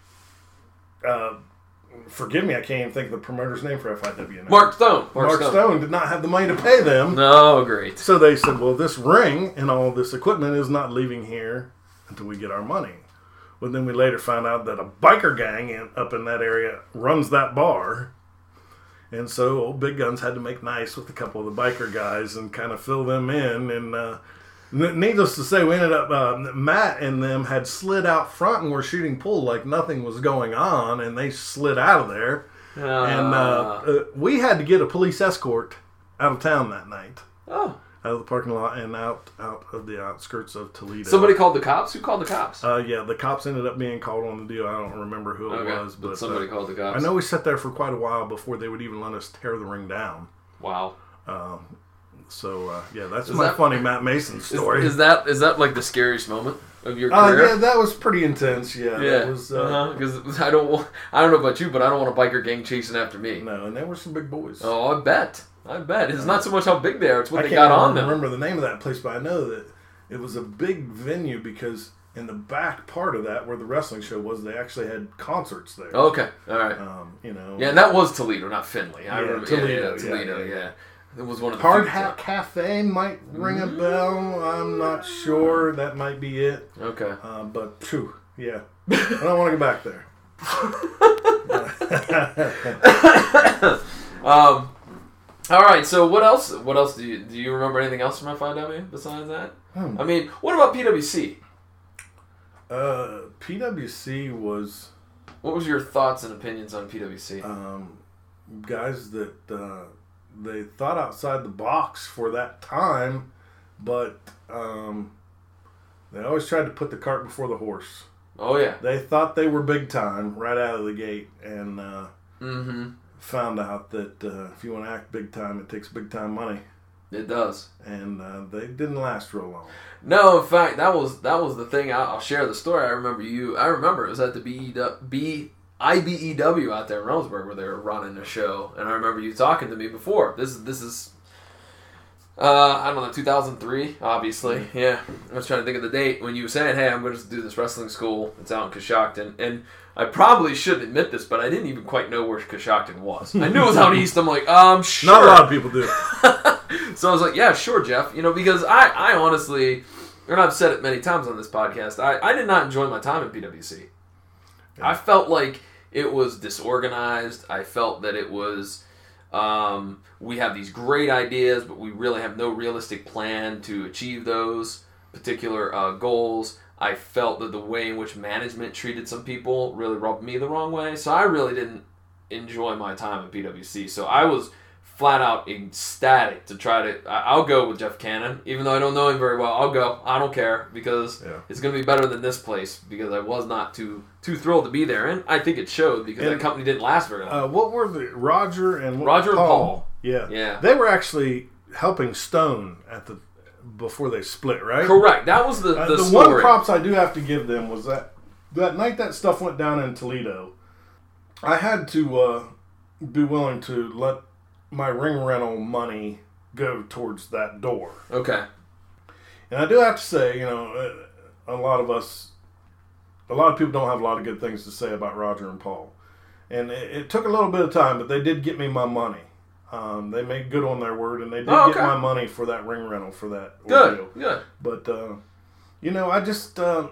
uh, forgive me, I can't even think of the promoter's name for F I W now. Mark Stone. Mark, Mark Stone. Stone did not have the money to pay them. No, great. So they said, well, this ring and all this equipment is not leaving here until we get our money. Well, then we later found out that a biker gang in, up in that area runs that bar. And so old Big Guns had to make nice with a couple of the biker guys and kind of fill them in. And uh, n- needless to say, we ended up, uh, Matt and them had slid out front and were shooting pool like nothing was going on. And they slid out of there. Uh, And uh, uh, we had to get a police escort out of town that night. oh. Out of the parking lot and out out of the outskirts of Toledo. Somebody called the cops? Who called the cops? Uh, yeah, the cops ended up being called on the deal. I don't remember who it okay. was, but somebody uh, called the cops. I know we sat there for quite a while before they would even let us tear the ring down. Wow. Um, so uh, yeah, that's Is my that- funny Matt Mason Is, story. is that is that like the scariest moment of your uh, career? yeah, that was pretty intense. Yeah, Yeah, that was. Uh, because I don't, wa- I don't know about you, but I don't want a biker gang chasing after me. No, and there were some big boys. Oh, I bet, I bet. It's not so much how big they are; it's what I they can't got on even them. remember the name of that place, but I know that it was a big venue because in the back part of that, where the wrestling show was, they actually had concerts there. Okay, all right. Um, you know. Yeah, and that was Toledo, not Finley. I Yeah, remember Toledo, Yeah, yeah, yeah, Toledo. yeah, Yeah, yeah. it was one of the Hard few- Hat Cafe might ring a bell. I'm not sure. That might be it. Okay. Uh, but, phew, yeah. I don't want to go back there. Um. All right. So what else? What else do you do? You remember anything else from F I W besides that? Hmm. I mean, what about P W C? Uh, P W C was What was your thoughts and opinions on P W C? um, guys that uh, they thought outside the box for that time, but um, they always tried to put the cart before the horse. Oh yeah. They thought they were big time right out of the gate, and uh, Mm-hmm. found out that uh, if you want to act big time, it takes big time money, It does. and uh, they didn't last real long. No, in fact, that was that was the thing. I'll, I'll share the story. I remember you. I remember it was at the B E W, B I B E W out there in Reynoldsburg where they were running a show, and I remember you talking to me before. This is this is. Uh, I don't know, two thousand three, obviously. Yeah, I was trying to think of the date when you were saying, "Hey, I'm going to do this wrestling school. It's out in Coshocton," and I probably shouldn't admit this, but I didn't even quite know where Coshocton was. I knew it was out east. I'm like, um, sure. Not a lot of people do. So I was like, yeah, sure, Jeff. You know, because I, I honestly, and I've said it many times on this podcast, I, I did not enjoy my time at P W C. Yeah. I felt like it was disorganized. I felt that it was, um, we have these great ideas, but we really have no realistic plan to achieve those particular uh, goals. I felt that the way in which management treated some people really rubbed me the wrong way. So I really didn't enjoy my time at P W C. So I was flat out ecstatic to try to... I- I'll go with Jeff Cannon. Even though I don't know him very well, I'll go. I don't care because Yeah. it's going to be better than this place because I was not too too thrilled to be there. And I think it showed because And, that company didn't last very long. Uh, what were the Roger and what, Roger and Paul? Paul. Yeah, Yeah. They were actually helping Stone at the before they split, right? Correct. That was the, Uh, the, the story. one props I do have to give them was that that night that stuff went down in Toledo, I had to uh, be willing to let my ring rental money go towards that door. Okay. And I do have to say, you know, a lot of us, a lot of people don't have a lot of good things to say about Roger and Paul. And it, it took a little bit of time, but they did get me my money. Um, they made good on their word, and they did oh, okay. get my money for that ring rental for that good, ordeal. Good. But, uh, you know, I just, uh,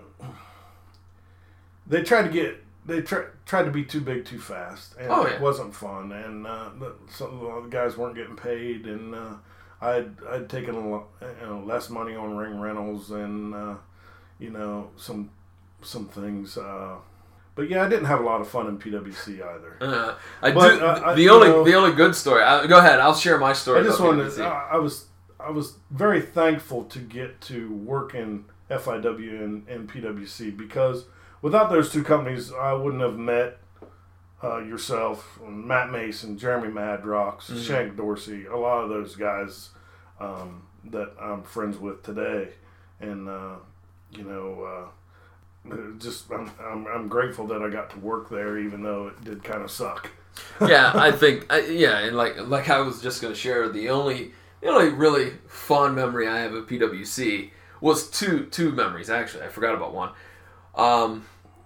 they tried to get, they try, tried to be too big too fast, and oh, it yeah. wasn't fun. And uh, some of the guys weren't getting paid, and uh, I'd I'd taken a lot, you know, less money on ring rentals, and uh, you know some some things. Uh, but yeah, I didn't have a lot of fun in P W C either. Uh, I but, do. Uh, the I, only know, the only good story. I, go ahead. I'll share my story. I just about wanted. P W C. To, I, I was I was very thankful to get to work in F I W and, and P W C, because without those two companies, I wouldn't have met uh, yourself, Matt Mason, Jeremy Madrox, mm-hmm. Shank Dorsey, a lot of those guys um, that I'm friends with today. And, uh, you know, uh, just I'm, I'm I'm grateful that I got to work there, even though it did kind of suck. yeah, I think, I, yeah, and like like I was just going to share, the only the only really fun memory I have of P W C was two two memories, actually. I forgot about one. Um,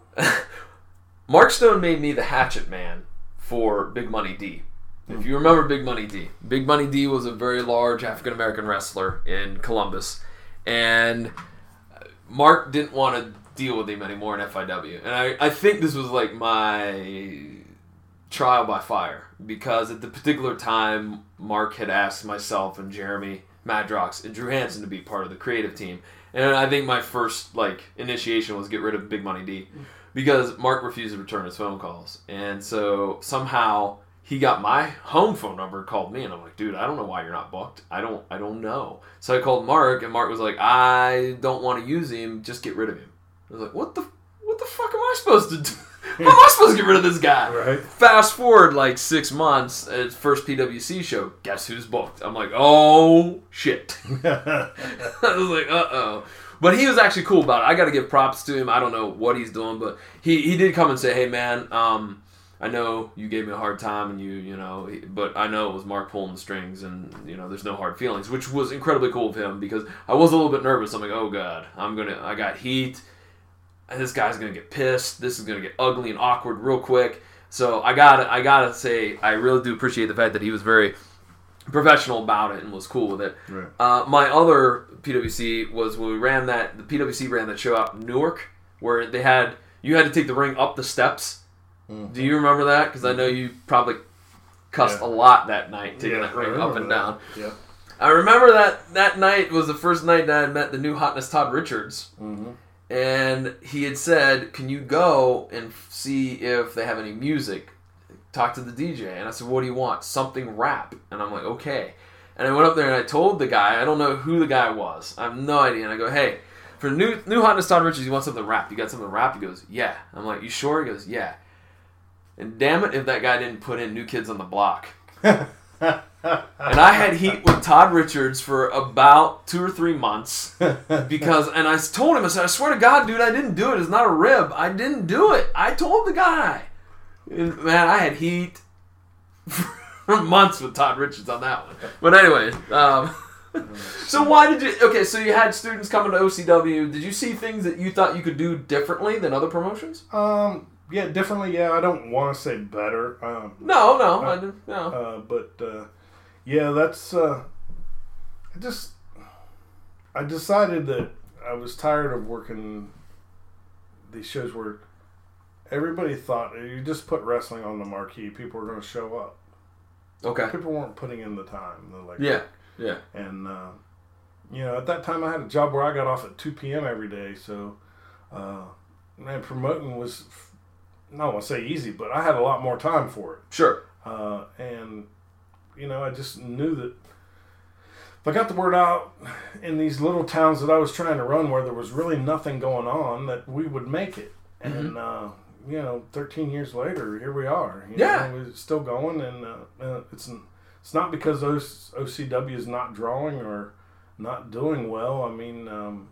Mark Stone made me the hatchet man for Big Money D. If you remember Big Money D. Big Money D was a very large African-American wrestler in Columbus. And Mark didn't want to deal with him anymore in F I W. And I, I think this was like my trial by fire. Because at the particular time, Mark had asked myself and Jeremy Madrox and Drew Hansen to be part of the creative team. And I think my first like initiation was get rid of Big Money D, because Mark refused to return his phone calls. And so somehow he got my home phone number and called me, and I'm like, dude, I don't know why you're not booked. I don't I don't know. So I called Mark, and Mark was like, I don't want to use him, just get rid of him. I was like, what the what the fuck am I supposed to do? How am I supposed to get rid of this guy? Right. Fast forward like six months, it's first P W C show. Guess who's booked? I'm like, oh shit. I was like, uh oh. But he was actually cool about it. I got to give props to him. I don't know what he's doing, but he, he did come and say, hey man, um, I know you gave me a hard time, and you you know, but I know it was Mark pulling the strings, and you know, there's no hard feelings, which was incredibly cool of him, because I was a little bit nervous. I'm like, oh god, I'm gonna, I got heat. This guy's gonna get pissed. This is gonna get ugly and awkward real quick. So I gotta, I gotta say, I really do appreciate the fact that he was very professional about it and was cool with it. Right. Uh, my other P W C was when we ran that. The P W C ran that show out in Newark, where they had you had to take the ring up the steps. Mm-hmm. Do you remember that? Because I know you probably cussed yeah. a lot that night taking yeah, that ring up and that. down. Yeah. I remember that that night was the first night that I met the new hotness Todd Richards. Mm-hmm. And he had said, can you go and see if they have any music? Talk to the D J. And I said, what do you want? Something rap. And I'm like, okay. And I went up there and I told the guy, I don't know who the guy was. I have no idea. And I go, hey, for new new hotness Todd Richards, you want something rap? You got something rap? He goes, yeah. I'm like, you sure? He goes, yeah. And damn it if that guy didn't put in New Kids on the Block. And I had heat with Todd Richards for about two or three months because, and I told him, I said, I swear to God, dude, I didn't do it. It's not a rib. I didn't do it. I told the guy. And, man, I had heat for months with Todd Richards on that one. But anyway, um, so why did you, okay, so you had students coming to O C W. Did you see things that you thought you could do differently than other promotions? Um, yeah, differently, yeah. I don't want to say better. Um, no, no. Uh, I didn't, no. Uh, but, uh, yeah, that's, uh, I just, I decided that I was tired of working these shows where everybody thought you just put wrestling on the marquee, people were going to show up. Okay. People weren't putting in the time. They're like, yeah, yeah. And, uh, you know, at that time I had a job where I got off at two p.m. every day, so, uh, man, promoting was, I don't want to say easy, but I had a lot more time for it. Sure. Uh, and, you know, I just knew that if I got the word out in these little towns that I was trying to run where there was really nothing going on, that we would make it. Mm-hmm. And, uh, you know, thirteen years later, here we are. You yeah. know, we're still going, and uh, uh, it's it's not because O C W is not drawing or not doing well. I mean, um,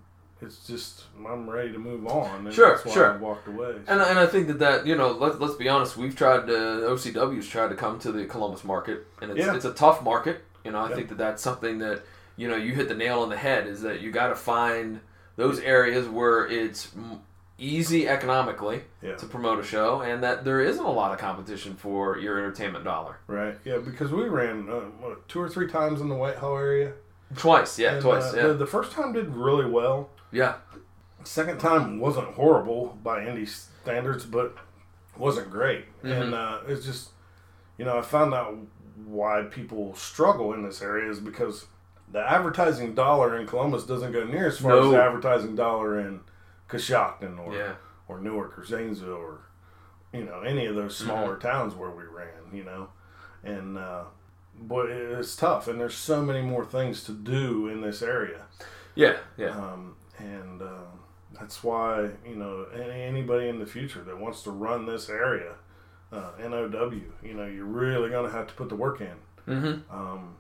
it's just I'm ready to move on. And Sure, that's why sure. I walked away. And and I think that that you know let let's be honest, we've tried to O C W's tried to come to the Columbus market, and it's Yeah. it's a tough market. You know, I Yeah. think that that's something that you know you hit the nail on the head is that you got to find those areas where it's m- easy economically Yeah. to promote a show, and that there isn't a lot of competition for your entertainment dollar. Right. Yeah, because we ran uh, what, two or three times in the Whitehall area. Twice, yeah, And, twice, uh, yeah, The, the first time did really well. yeah, Second time wasn't horrible by indie standards, but wasn't great. Mhm. And uh, it's just, you know, I found out why people struggle in this area is because the advertising dollar in Columbus doesn't go near as far No. as the advertising dollar in Coshocton or yeah, or Newark or Zanesville or, you know, any of those smaller towns where we ran, you know. And, uh, boy, it's tough. And there's so many more things to do in this area. yeah, yeah. Um, and uh, that's why, you know, any, anybody in the future that wants to run this area, uh, N O W, you know, you're really going to have to put the work in. Mm-hmm. Um,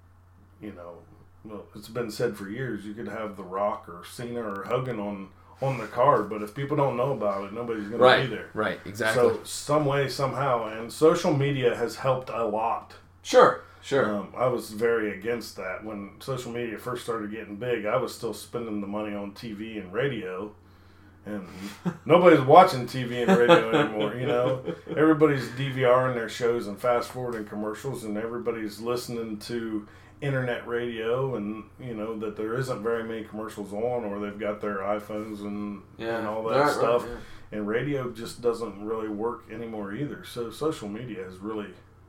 you know, well, it's been said for years, you could have The Rock or Cena or Hogan on, on the card, but if people don't know about it, nobody's going Right, to be there. right, exactly. So some way, somehow, and social media has helped a lot. Sure, sure. Um, I was very against that. When social media first started getting big, I was still spending the money on T V and radio. And nobody's watching T V and radio anymore, you know. Everybody's DVRing their shows and fast-forwarding commercials, and everybody's listening to internet radio, and, you know, that there isn't very many commercials on, or they've got their iPhones and, Yeah, and all that right, right, stuff. yeah. And radio just doesn't really work anymore either. So social media has really...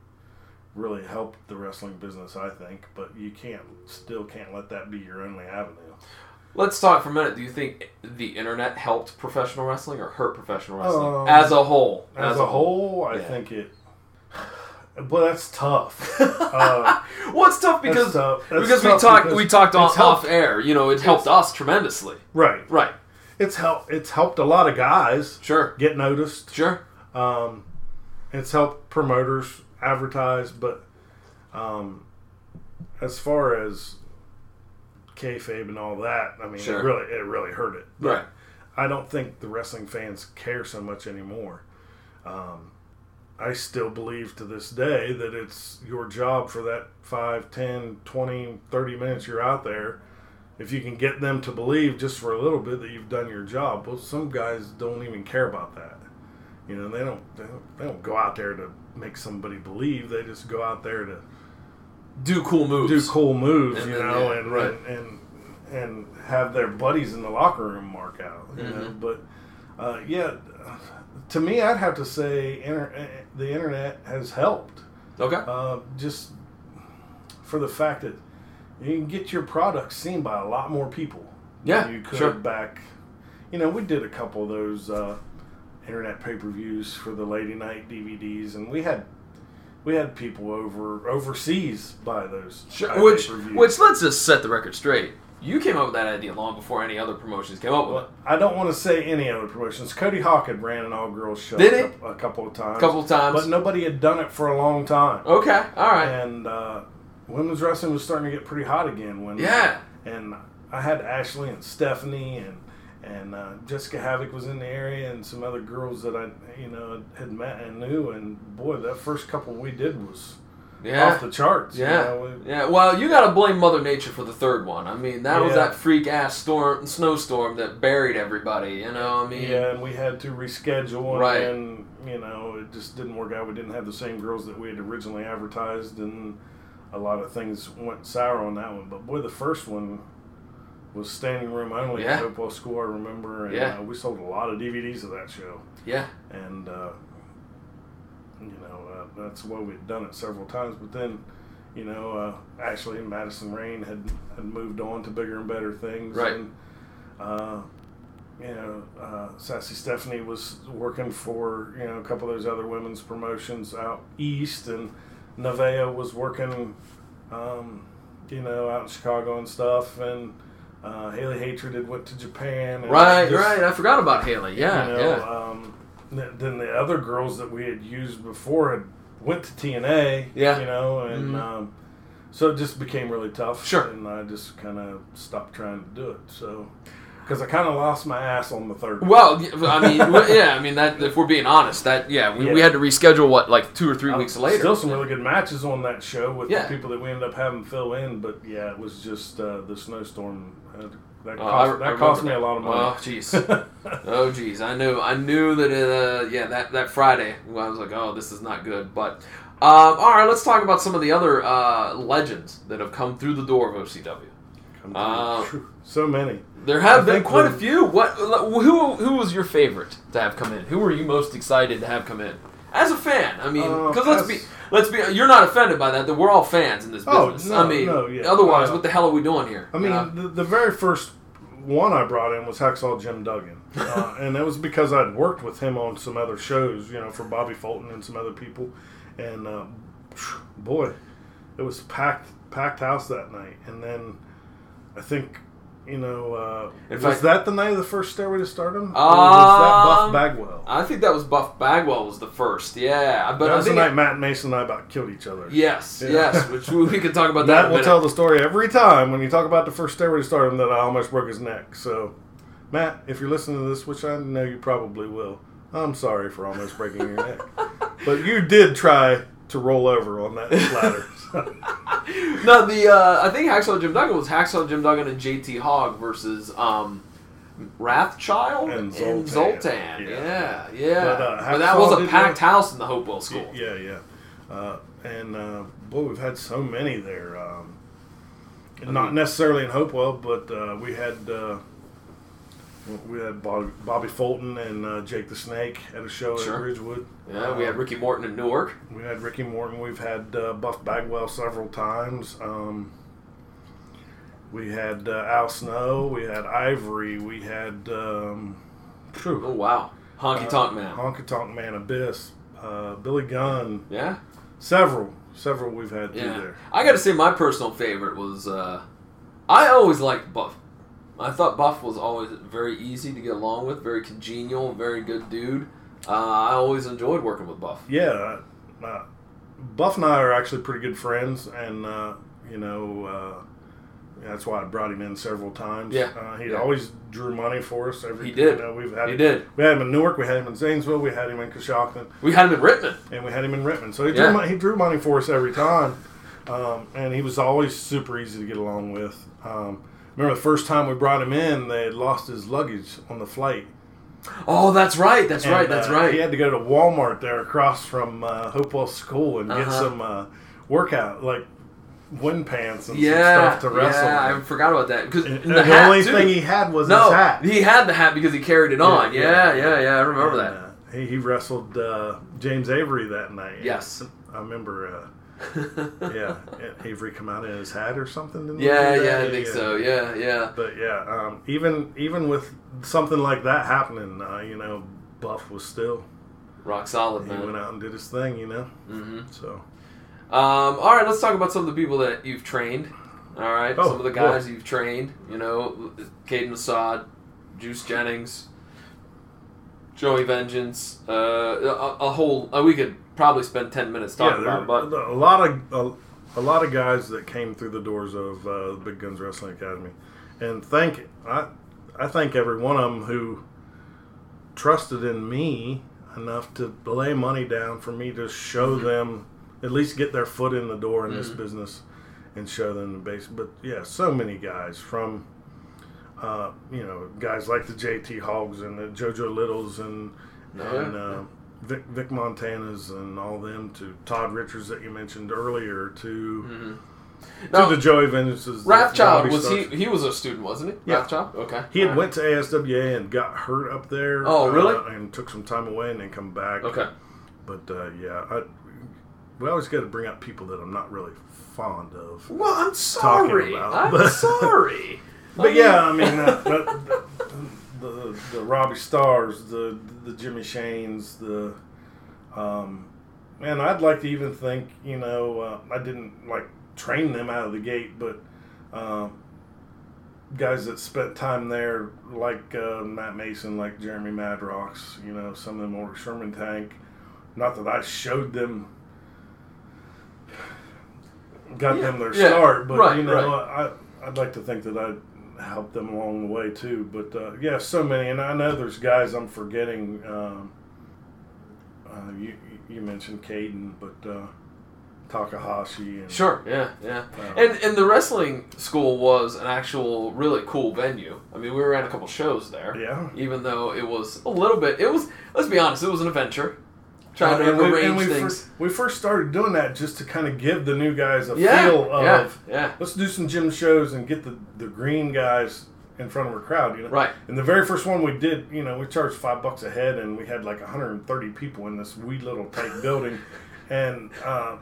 really helped the wrestling business, I think, but you can't, still can't let that be your only avenue. Let's talk for a minute. Do you think the internet helped professional wrestling or hurt professional wrestling Um, as a whole? As, a whole, I Yeah. think it, but that's tough. uh, Well, it's tough because that's tough. That's because we tough talked because we talked on, it's helped- off air. You know, it helped us tremendously. Right. Right. It's helped, it's helped a lot of guys Sure. get noticed. Sure. Um, it's helped promoters advertise, but um, as far as kayfabe and all that, I mean, Sure. it really it really hurt it. But Right. I don't think the wrestling fans care so much anymore. Um, I still believe to this day that it's your job for that five, ten, twenty, thirty minutes you're out there. If you can get them to believe just for a little bit that you've done your job. Well, some guys don't even care about that. You know, they don't, they don't, they don't go out there to make somebody believe. They just go out there to Do cool moves. do cool moves, And you then, know, yeah, and, right. and and and have their buddies in the locker room mark out, you know. Mhm. But uh, yeah, to me, I'd have to say inter- the internet has helped, Okay. uh, just for the fact that you can get your product seen by a lot more people Yeah, than you could sure. back. You know, we did a couple of those uh, internet pay-per-views for the Lady Night D V Ds, and we had. We had people over overseas buy those Sure. type Which, pay-per-views. which let's just set the record straight. You came up with that idea long before any other promotions came up with Well, I don't want to say any other promotions. Cody Hawk had ran an all-girls show Did a, he? couple, a couple of times. it. A couple of times. But nobody had done it for a long time. Okay. All right. And uh, women's wrestling was starting to get pretty hot again. When Yeah. And I had Ashley and Stephanie and and uh, Jessica Havoc was in the area and some other girls that I you know had met and knew. And boy, that first couple we did was Yeah. off the charts. Yeah. You know? Yeah. Well, you got to blame Mother Nature for the third one. I mean, that was Yeah. that freak ass storm, snowstorm that buried everybody. You know, I mean. Yeah, and we had to reschedule, and Right. then, you know, it just didn't work out. We didn't have the same girls that we had originally advertised, and a lot of things went sour on that one. But boy, the first one was standing room only Yeah. at Hopewell School, I remember, and Yeah. uh, we sold a lot of D V Ds of that show. Yeah. And, uh, you know, uh, that's why we'd done it several times. But then, you know, uh, Ashley and Madison Rain had, had moved on to bigger and better things. Right. And, uh, you know, uh, Sassy Stephanie was working for, you know, a couple of those other women's promotions out east, and Nevaeh was working, um, you know, out in Chicago and stuff, and uh, Haley Hatred had went to Japan. And Right. just, Right. I forgot about Haley. Yeah. you know, yeah. um, th- then the other girls that we had used before had went to T N A, Yeah. you know, and Mhm. um, so it just became really tough. Sure. And I just kind of stopped trying to do it. So, Because I kind of lost my ass on the third. Well, I mean, yeah, I mean that. If we're being honest, that yeah, we, Yeah. we had to reschedule what like two or three Uh, weeks later. Still some really good matches on that show with Yeah. the people that we ended up having fill in, but yeah, it was just uh, the snowstorm. Had, that Oh, cost, I- I that cost me remember a lot of money. Oh jeez, oh jeez. I knew, I knew that. It, uh, yeah, that that Friday, well, I was like, oh, this is not good. But um, all right, let's talk about some of the other uh, legends that have come through the door of O C W. Come Uh, Phew, so many. There have I been think quite the- a few. What? Who? Who was your favorite to have come in? Who were you most excited to have come in as a fan? I mean, Uh, because let's as- be, let's be. You're not offended by that. That we're all fans in this Oh, business. no, I mean, no, yeah. otherwise, Uh, what the hell are we doing here? I you mean, know? the, the very first one I brought in was Hacksaw Jim Duggan. Uh, and that was because I'd worked with him on some other shows, you know, for Bobby Fulton and some other people. And, uh, boy, it was packed, packed house that night. And then I think, you know, uh, In was fact- that the night of the first Stairway to Stardom? Or was that Buff Um, Bagwell? I think that was Buff Bagwell was the first. Yeah, but That I was the think night Matt and Mason and I about killed each other. yes, Yeah. yes. Which we, we could talk about that. Matt in a will minute. tell the story every time when you talk about the first Stairway to Stardom that I almost broke his neck. So, Matt, if you're listening to this, which I know you probably will, I'm sorry for almost breaking your neck. But you did try to roll over on that ladder. No, the uh, I think Hacksaw Jim Duggan was Hacksaw Jim Duggan and J T Hogg versus um, Wrathchild And and Zoltan. Zoltan. Yeah. Yeah, yeah. But, uh, But that Hacksaw was a did packed well. house in the Hopewell School. yeah, yeah. Uh, and, uh, boy, we've had so many there. Um, not mean- necessarily in Hopewell, but uh, we had... Uh, we had Bobby, Bobby Fulton and uh, Jake the Snake at a show Sure. at Ridgewood. Yeah, we had Um, Ricky Morton in Newark. We had Ricky Morton. We've had uh, Buff Bagwell several times. Um, we had uh, Al Snow. We had Ivory. We had um, phew, Oh wow, Honky uh, Tonk Man. Honky Tonk Man, Abyss, uh, Billy Gunn. Yeah, Several, several we've had through yeah. there. I got to say, my personal favorite was uh, I always liked Buff. I thought Buff was always very easy to get along with, very congenial, very good dude. Uh, I always enjoyed working with Buff. Yeah, uh, Buff and I are actually pretty good friends, and uh, you know. Uh, That's why I brought him in several times. Yeah. uh, he Yeah. always drew money for us. Every He did. You know, we've had He him, did. We had him in Newark. We had him in Zanesville. We had him in Coshocton, We had him in Rittman. and we had him in Rittman. So he Yeah. drew money, he drew money for us every time, um, and he was always super easy to get along with. Um, remember the first time we brought him in, they had lost his luggage on the flight. Oh, that's right. That's And, right. That's uh, right. He had to go to Walmart there across from uh, Hopewell School and get Uh-huh. some uh, workout, like wind pants and yeah, some stuff to wrestle. yeah. in. I forgot about that because And- the, and the hat, only too. thing he had was no, his hat. he had the hat because he carried it on. Yeah, Yeah, yeah, yeah, yeah. I remember And, that. uh, he, he wrestled uh, James Avery that night. Yes. I remember. Uh, yeah, Avery come out in his hat or something. Didn't he Yeah, do that? yeah, I think so. Yeah, yeah. But yeah, um, even even with something like that happening, uh, you know, Buff was still Rock solid, he man. went out and did his thing, you know. hmm So Um, all right, let's talk about some of the people that you've trained. All right, Oh, some of the guys you've trained. You know, Caden Assad, Juice Jennings, Joey Vengeance. Uh, a, a whole. Uh, we could probably spend ten minutes talking yeah, about, there- it, but a lot of a, a lot of guys that came through the doors of uh, the Big Guns Wrestling Academy, and thank I I thank every one of them who trusted in me enough to lay money down for me to show them, at least get their foot in the door in this Mhm. business and show them the base. But yeah, so many guys from, uh, you know, guys like the J T Hogs and the JoJo Littles and, Oh, and yeah. uh, Vic, Vic Montanas and all them, to Todd Richards that you mentioned earlier, to Mhm. to Now, the Joey Vengeances. the Wrathchild Robbie was he? Starks. He was a student, wasn't he? Yeah. Wrathchild. Okay. He had All right. went to A S W A and got hurt up there. Oh, really? Uh, and took some time away and then come back. Okay. But uh, yeah, I, we always got to bring up people that I'm not really fond of. Well, I'm sorry. about, I'm but- sorry. But I mean- yeah, I mean, uh, the, the, the the Robbie Stars, the the Jimmy Shanes, the um, man, I'd like to even think, you know, uh, I didn't like train them out of the gate, but um, guys that spent time there, like uh, Matt Mason, like Jeremy Madrox, you know, some of them over Sherman Tank. Not that I showed them, got Yeah, them their yeah, start, but right, you know, right. I I'd like to think that I help them along the way too. But uh, yeah, so many, and I know there's guys I'm forgetting. Um, uh, you you mentioned Caden, but uh, Takahashi. And, Sure, yeah, yeah. Uh, and and the wrestling school was an actual really cool venue. I mean, we were at a couple shows there. Yeah. Even though it was a little bit, it was. Let's be honest, it was an adventure. Trying to and we, arrange and we things. Fir- we first started doing that just to kind of give the new guys a Yeah, feel of, yeah, yeah. let's do some gym shows and get the, the green guys in front of a crowd, you know? Right. And the very first one we did, you know, we charged five bucks a head and we had like one hundred thirty people in this wee little tight building. And, um,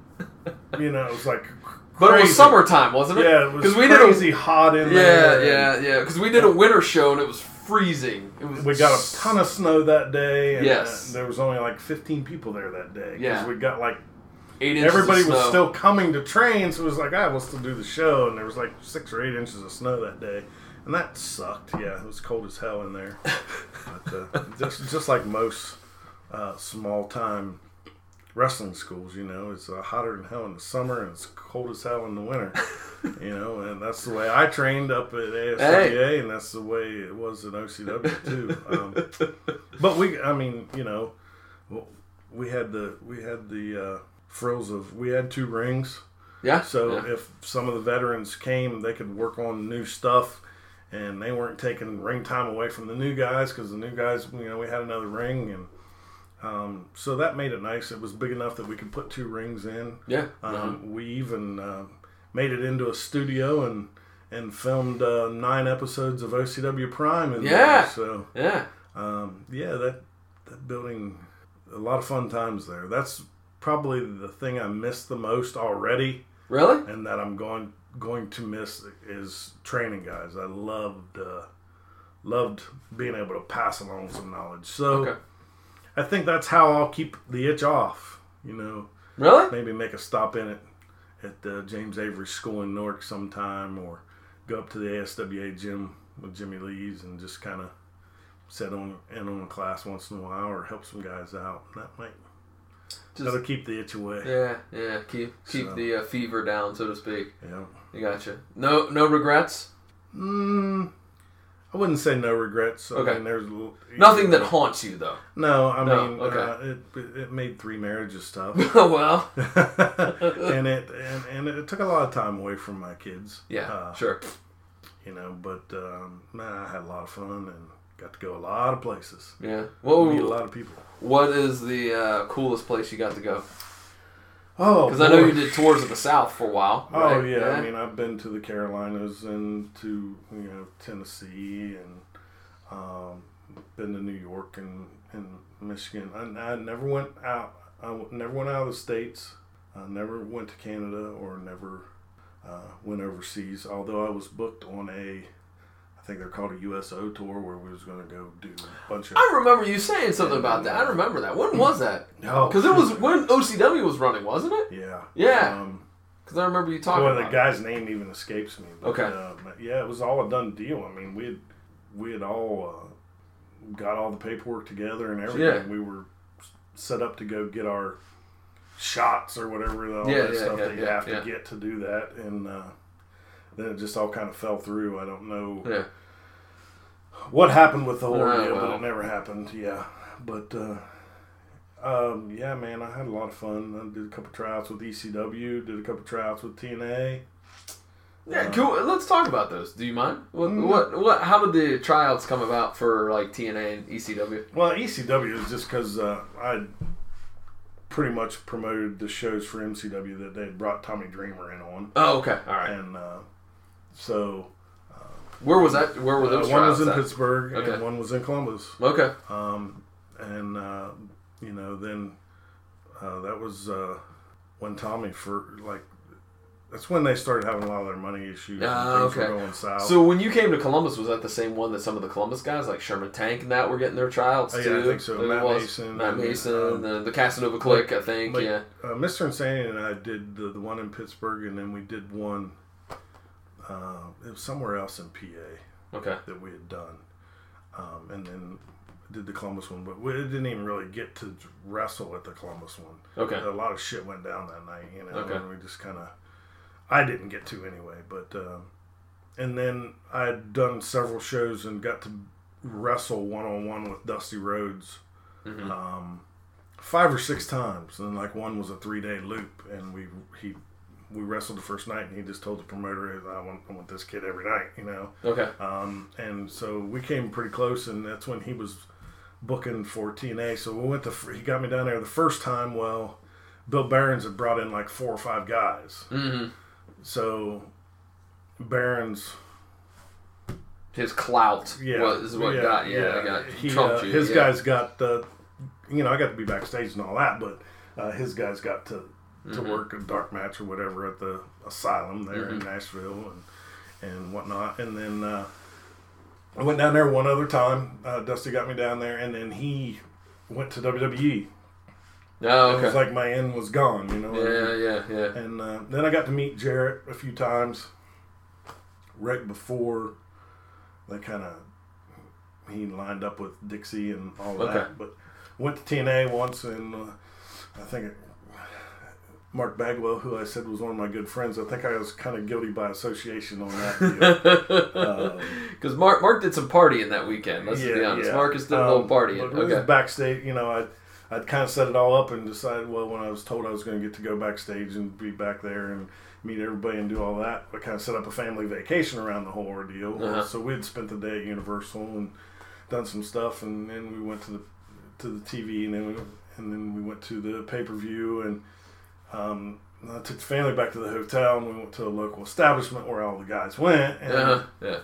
you know, it was like crazy. But it was summertime, wasn't it? Yeah, it was we crazy did a, hot in yeah, there. Yeah, yeah, yeah. Because we did a winter show and it was freezing. It was. We got a ton of snow that day. And Yes. uh, there was only like fifteen people there that day. Because Yeah. we got like Eight inches everybody of was snow. still coming to train, so it was like, ah, we'll still do the show. And there was like six or eight inches of snow that day. And that sucked. Yeah, it was cold as hell in there. But uh, just, just like most uh, small-time wrestling schools, you know, it's uh, hotter than hell in the summer and it's cold as hell in the winter. You know, and that's the way I trained up at A S W A, hey. And that's the way it was at O C W too. Um, but we, I mean, you know, we had the we had the uh, frills of we had two rings. Yeah. So yeah. if some of the veterans came, they could work on new stuff, and they weren't taking ring time away from the new guys because the new guys, you know, we had another ring, and um, so that made it nice. It was big enough that we could put two rings in. Yeah. Um, uh-huh. We even uh, made it into a studio and and filmed uh, nine episodes of O C W Prime in yeah. there. So yeah, um, yeah, that that building, a lot of fun times there. That's probably the thing I miss the most already. Really? And that I'm going going to miss is training guys. I loved uh, loved being able to pass along some knowledge. So okay. I think that's how I'll keep the itch off. You know, really? Maybe make a stop in it at the James Avery School in Newark sometime, or go up to the A S W A gym with Jimmy Lee's and just kind of sit on in on a class once in a while, or help some guys out. That might. Just, That'll keep the itch away. Yeah, yeah. Keep keep so, the uh, fever down, so to speak. Yeah. You gotcha. No no regrets? Mm, I wouldn't say no regrets. I okay. mean, there's nothing that haunts you, though. No, I no, mean, okay. uh, it it made three marriages tough. Oh well. and it and, and it took a lot of time away from my kids. Yeah, uh, sure. You know, but um, man, I had a lot of fun and got to go a lot of places. Yeah. Well, meet a lot of people. What is the uh, coolest place you got to go? Oh, because I know you did tours of the South for a while. Right? Oh yeah. yeah, I mean I've been to the Carolinas and to you know Tennessee and um, been to New York and, and Michigan. I, I never went out. I never went out of the states. I never went to Canada or never uh, went overseas. Although I was booked on a. I think they're called a U S O tour where we was going to go do a bunch of... I remember you saying something about that. I remember that. When was that? No. Because it was when O C W was running, wasn't it? Yeah. Yeah. Because um, I remember you talking well, about the guy's it. name even escapes me. But, okay. Uh, but yeah, it was all a done deal. I mean, we had, we had all uh, got all the paperwork together and everything. Yeah. We were set up to go get our shots or whatever, all yeah, that yeah, stuff yeah, that you yeah, have yeah. to get to do that. And uh, then it just all kind of fell through. I don't know... Yeah. What happened with the whole Oh, deal, well. but it never happened, yeah. But, uh, um, yeah, man, I had a lot of fun. I did a couple tryouts with E C W, did a couple tryouts with T N A. Yeah, uh, cool. Let's talk about those. Do you mind? What, mm, what, what, how did the tryouts come about for, like, T N A and E C W? Well, E C W is just because uh, I pretty much promoted the shows for M C W that they had brought Tommy Dreamer in on. Oh, okay. All right. And uh, so... Where was that? Where were those uh, One was in at? Pittsburgh okay. and one was in Columbus. Okay. Um, and, uh, you know, then uh, that was uh, when Tommy, for like, that's when they started having a lot of their money issues. Uh, and things okay. were going south. So when you came to Columbus, was that the same one that some of the Columbus guys, like Sherman Tank and that, were getting their tryouts Oh, too? yeah, I think so. It Matt was? Mason. Matt and, Mason, um, the, the Casanova Clique, I think, like, yeah. Uh, Mister Insane and I did the, the one in Pittsburgh, and then we did one, uh, it was somewhere else in P A. Okay. That we had done. Um, and then did the Columbus one, but we didn't even really get to wrestle at the Columbus one. Okay. A lot of shit went down that night, you know, Okay. and we just kind of, I didn't get to anyway, but, uh, and then I had done several shows and got to wrestle one on one with Dusty Rhodes, mm-hmm. um, five or six times, and like one was a three day loop, and we he we wrestled the first night, and he just told the promoter, "I want I want this kid every night," you know. Okay. Um, and so we came pretty close, and that's when he was booking for T N A. So we went to he got me down there the first time. Well, Bill Behrens had brought in like four or five guys, mm-hmm. so Behrens. His clout yeah, was is what yeah, got yeah, yeah. got he, trumped uh, you. His yeah. guys got the, you know, I got to be backstage and all that, but uh, his guys got to to mm-hmm. work a dark match or whatever at the Asylum there mm-hmm. in Nashville and and whatnot. And then uh, I went down there one other time. Uh, Dusty got me down there, and then he went to W W E. Oh, okay. It was like my end was gone, you know. Yeah, yeah, yeah. And uh, then I got to meet Jarrett a few times right before they kind of he lined up with Dixie and all okay. that. But went to T N A once, and uh, I think it, Mark Bagwell, who I said was one of my good friends, I think I was kind of guilty by association on that deal. Because um, Mark Mark did some partying that weekend. Let's yeah, be honest. Yeah. Marcus did a um, little partying. But Okay. was backstage, you know, I. I'd kind of set it all up and decided, well, when I was told I was going to get to go backstage and be back there and meet everybody and do all that, I kind of set up a family vacation around the whole ordeal. Uh-huh. So we'd spent the day at Universal and done some stuff, and then we went to the to the T V, and then we and then we went to the pay per view, and um, I took the family back to the hotel, and we went to a local establishment where all the guys went. And, uh-huh. Yeah.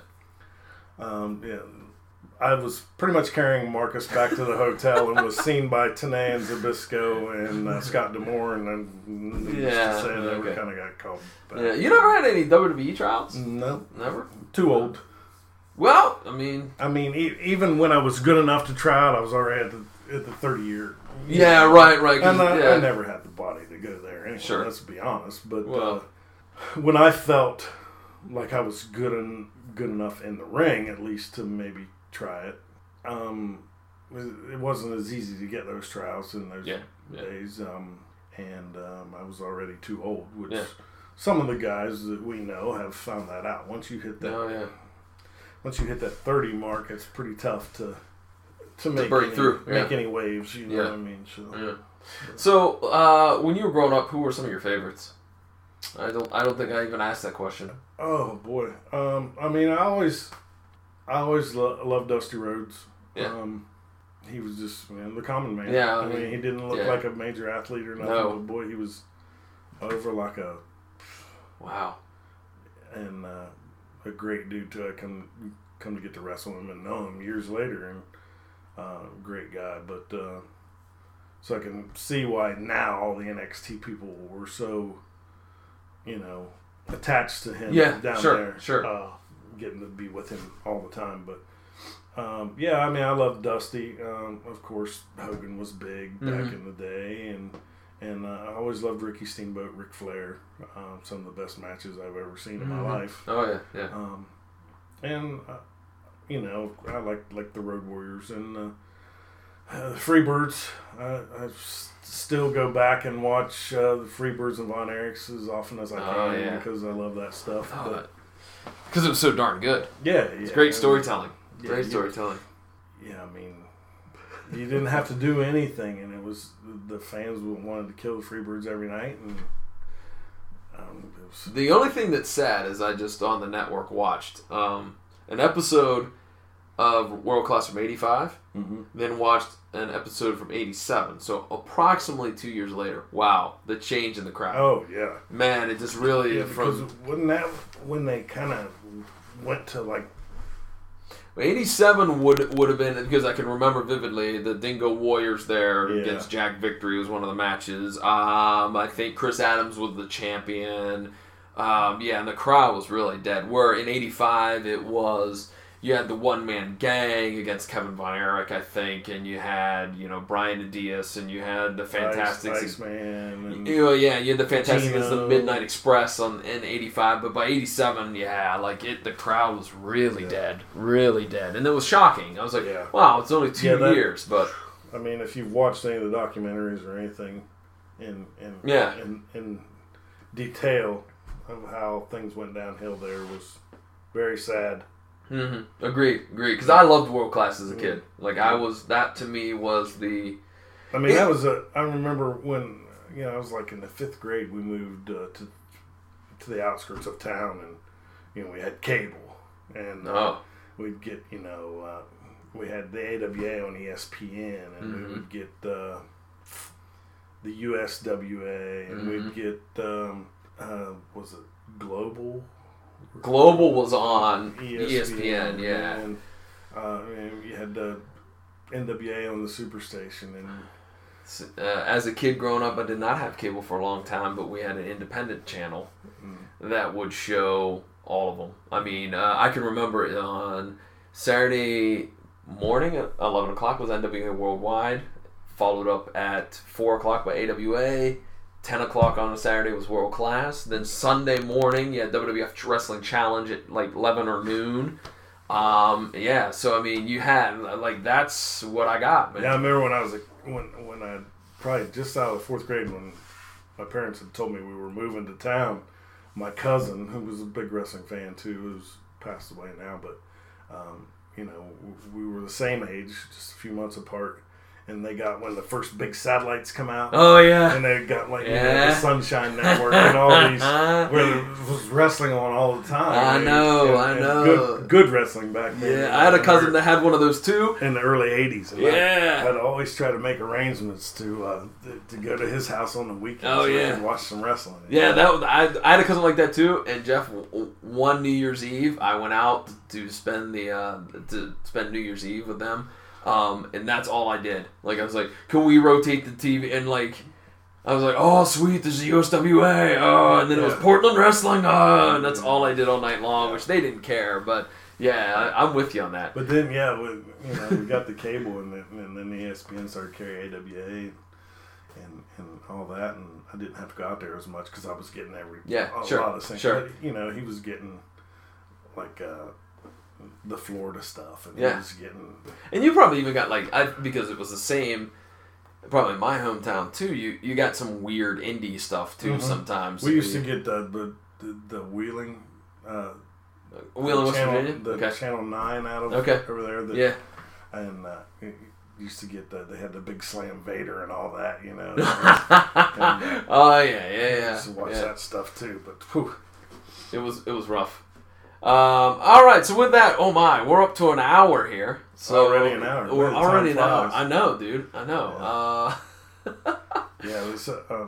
Um, yeah. I was pretty much carrying Marcus back to the hotel and was seen by Tenay and Zbyszko and uh, Scott D'Amore, and then yeah, to say okay. that we kind of got called back. Yeah, you never had any W W E tryouts? No, never. Too old. Well, I mean, I mean, e- even when I was good enough to try out, I was already at the at the thirty year. Yeah, know. right, right. And I, yeah. I never had the body to go there. Anyway, sure. Let's be honest. But well. uh, when I felt like I was good and good enough in the ring, at least to maybe try it. Um, it wasn't as easy to get those tryouts in those yeah, yeah. days, um, and um, I was already too old. Which yeah. some of the guys that we know have found that out. Once you hit that, oh, yeah. once you hit that thirty mark, it's pretty tough to to make to break any, through, make yeah. any waves. You know yeah. what I mean? So, yeah. so uh, when you were growing up, who were some of your favorites? I don't. I don't think I even asked that question. Oh boy. Um, I mean, I always, I always lo- loved Dusty Rhodes. Yeah. Um, he was just, man, the common man. Yeah. I, I mean, mean, he didn't look yeah. like a major athlete or nothing. No. But boy, he was over like a. Wow. And uh, a great dude too. I come come to get to wrestle him and know him years later, and uh, great guy. But uh, so I can see why now all the N X T people were so, you know, attached to him. Yeah. Down Sure. there. Sure. Uh, getting to be with him all the time, but. Um, yeah, I mean, I love Dusty. Um, of course, Hogan was big back mm-hmm. in the day, and and uh, I always loved Ricky Steamboat, Ric Flair. Um, some of the best matches I've ever seen in mm-hmm. my life. Oh yeah, yeah. Um, and uh, you know, I like like the Road Warriors and uh, uh, the Freebirds. I, I s- still go back and watch uh, the Freebirds and Von Erichs as often as I can oh, yeah. because I love that stuff. Because oh, it was so darn good. Yeah, yeah. It's great storytelling. Yeah, Great you, storytelling. Yeah, I mean, you didn't have to do anything, and it was the fans wanted to kill the Freebirds every night, and um, it was, the only thing that's sad is I just on the network watched um, an episode of World Class from eighty-five, mm-hmm. then watched an episode from eighty-seven. So approximately two years later, wow, the change in the crowd. Oh yeah, man, it just really yeah, from because wasn't that when they kind of went to like. eighty-seven would would have been, because I can remember vividly, the Dingo Warriors there yeah. against Jack Victory was one of the matches. Um, I think Chris Adams was the champion. Um, yeah, and the crowd was really dead. Where in eighty-five it was, you had the one-man gang against Kevin Von Erich, I think, and you had, you know, Brian Diaz, and you had the Fantastics. Ice, Iceman. And you know, yeah, you had the Fantastics as the Gino. Midnight Express on in eighty-five, but by eighty-seven, yeah, like it, the crowd was really yeah. dead, really dead, and it was shocking. I was like, yeah. wow, it's only two yeah, that, years, but I mean, if you've watched any of the documentaries or anything, in in yeah. in, in detail of how things went downhill, there was very sad. Mm-hmm. Agree, agree. Because I loved World Class as a kid. Like I was, that to me was the. I mean, it, that was a. I remember when you know I was like in the fifth grade. We moved uh, to to the outskirts of town, and you know we had cable, and uh, oh. we'd get you know uh, we had the A W A on E S P N, and mm-hmm. we would get uh, the U S W A, and mm-hmm. we'd get um, uh, was it Global. Global was on E S P N, E S P N yeah. And, uh, and you had the N W A on the Superstation. And uh, as a kid growing up, I did not have cable for a long time, but we had an independent channel mm. that would show all of them. I mean, uh, I can remember it on Saturday morning at eleven o'clock was N W A Worldwide, followed up at four o'clock by A W A. ten o'clock on a Saturday was World Class. Then Sunday morning, you had W W F Wrestling Challenge at like eleven or noon. Um, yeah, so I mean, you had, like, that's what I got, man. Yeah, I remember when I was, a, when when I, probably just out of fourth grade, when my parents had told me we were moving to town, my cousin, who was a big wrestling fan too, who's passed away now, but, um, you know, we were the same age, just a few months apart. And they got when the first big satellites come out. Oh yeah. And they got like yeah. you know, the Sunshine Network and all these where there was wrestling on all the time. I know, and, I and know. Good, good wrestling back then. Yeah, I had a cousin that had one of those too in the early eighties. And yeah. I, I'd always try to make arrangements to uh, to, to go to his house on the weekends. Oh so yeah. And watch some wrestling. Yeah, that was, I I had a cousin like that too. And Jeff, one New Year's Eve, I went out to spend the uh, to spend New Year's Eve with them. Um, and that's all I did. Like, I was like, can we rotate the T V? And, like, I was like, oh, sweet, there's the U S W A. Oh, and then it was Portland Wrestling. Oh, and that's all I did all night long, which they didn't care. But, yeah, I, I'm with you on that. But then, yeah, we, you know, we got the cable, and then, and then E S P N started carrying A W A and, and all that. And I didn't have to go out there as much because I was getting every yeah, a sure, lot of things. Sure. But, you know, he was getting, like, uh, the Florida stuff, and yeah. he was getting. And you probably even got like I because it was the same. Probably in my hometown too. You you got some weird indie stuff too. Mm-hmm. Sometimes we used you, to get the the, the, the Wheeling, uh, Wheeling, West channel, Virginia, the okay. Channel Nine out of okay. over there. That, yeah, and uh, used to get the they had the big Slam Vader and all that, you know. and, uh, oh yeah, yeah, yeah. Used to watch yeah. that stuff too, but whew. it was it was rough. Um, all right, so with that, oh my, we're up to an hour here. So already an hour. We're Man, already an flies. hour. I know, dude. I know. Yeah, uh, yeah it was uh,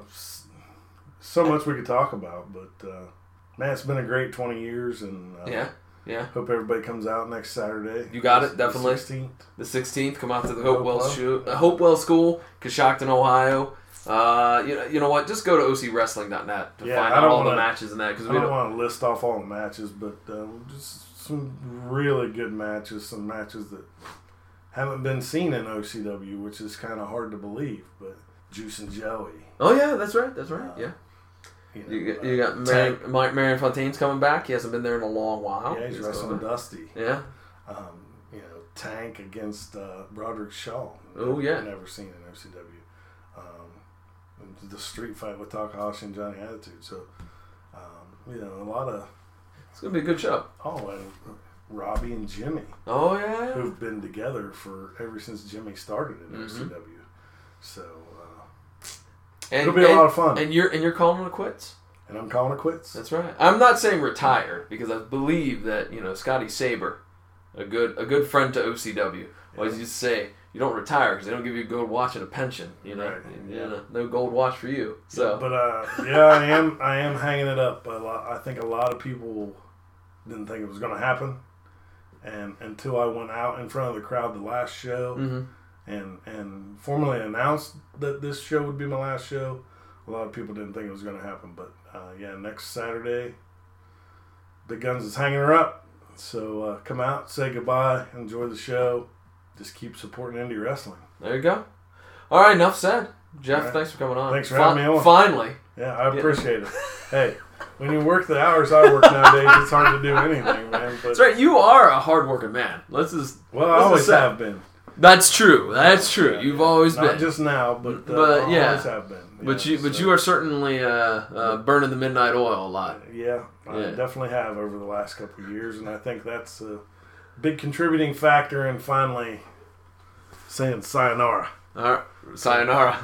so much we could talk about, but uh, man, it's been a great twenty years, and uh, yeah, yeah. Hope everybody comes out next Saturday. You got it, definitely. The sixteenth. The sixteenth, come out to the Hopewell, Hopewell. Uh, Hopewell School, Coshocton, Ohio. Uh, you know, you know what? Just go to O C wrestling dot net to yeah, find out all wanna, the matches and that. Cause I we don't, don't want to list off all the matches, but uh, just some really good matches, some matches that haven't been seen in O C W, which is kind of hard to believe. But Juice and Joey. Oh yeah, that's right. That's right. Uh, yeah. You, know, you, got, you got Marion, Mike Marion Fontaine's coming back. He hasn't been there in a long while. Yeah, he's, he's wrestling Dusty. Yeah. Um, you know, Tank against uh, Broderick Shaw. Oh yeah. Never seen in O C W. Um, the street fight with Takahashi and Johnny Attitude. So, um, you know, a lot of. It's gonna be a good show. Oh, and Robbie and Jimmy. Oh yeah. Who've been together for ever since Jimmy started in mm-hmm. O C W. So. And, it'll be and, a lot of fun. And you're and you're calling it quits? And I'm calling it quits. That's right. I'm not saying retire because I believe that, you know, Scotty Saber, a good a good friend to O C W, yeah. always used to say, you don't retire because they don't give you a gold watch and a pension. You know, right. and, you know, no gold watch for you. So, but uh, yeah, I am I am hanging it up. A lot, I think a lot of people didn't think it was going to happen, and until I went out in front of the crowd the last show. Mm-hmm. And and formally announced that this show would be my last show. A lot of people didn't think it was going to happen, but uh, yeah, next Saturday, Big Guns is hanging her up. So uh, come out, say goodbye, enjoy the show. Just keep supporting indie wrestling. There you go. All right, enough said. Jeff, right. Thanks for coming on. Thanks for having Fi- me on. Finally. Yeah, I appreciate yeah. it. Hey, when you work the hours I work nowadays, it's hard to do anything, man. But that's right. You are a hard-working man. Let's just. Well, I always have been. That's true. That's true. You've always Not been. just now, but, uh, but yeah, always have been. But yeah, you, but so. you are certainly uh, uh, burning the midnight oil a lot. Yeah, I Yeah. definitely have over the last couple of years, and I think that's a big contributing factor in finally saying sayonara. All right, sayonara.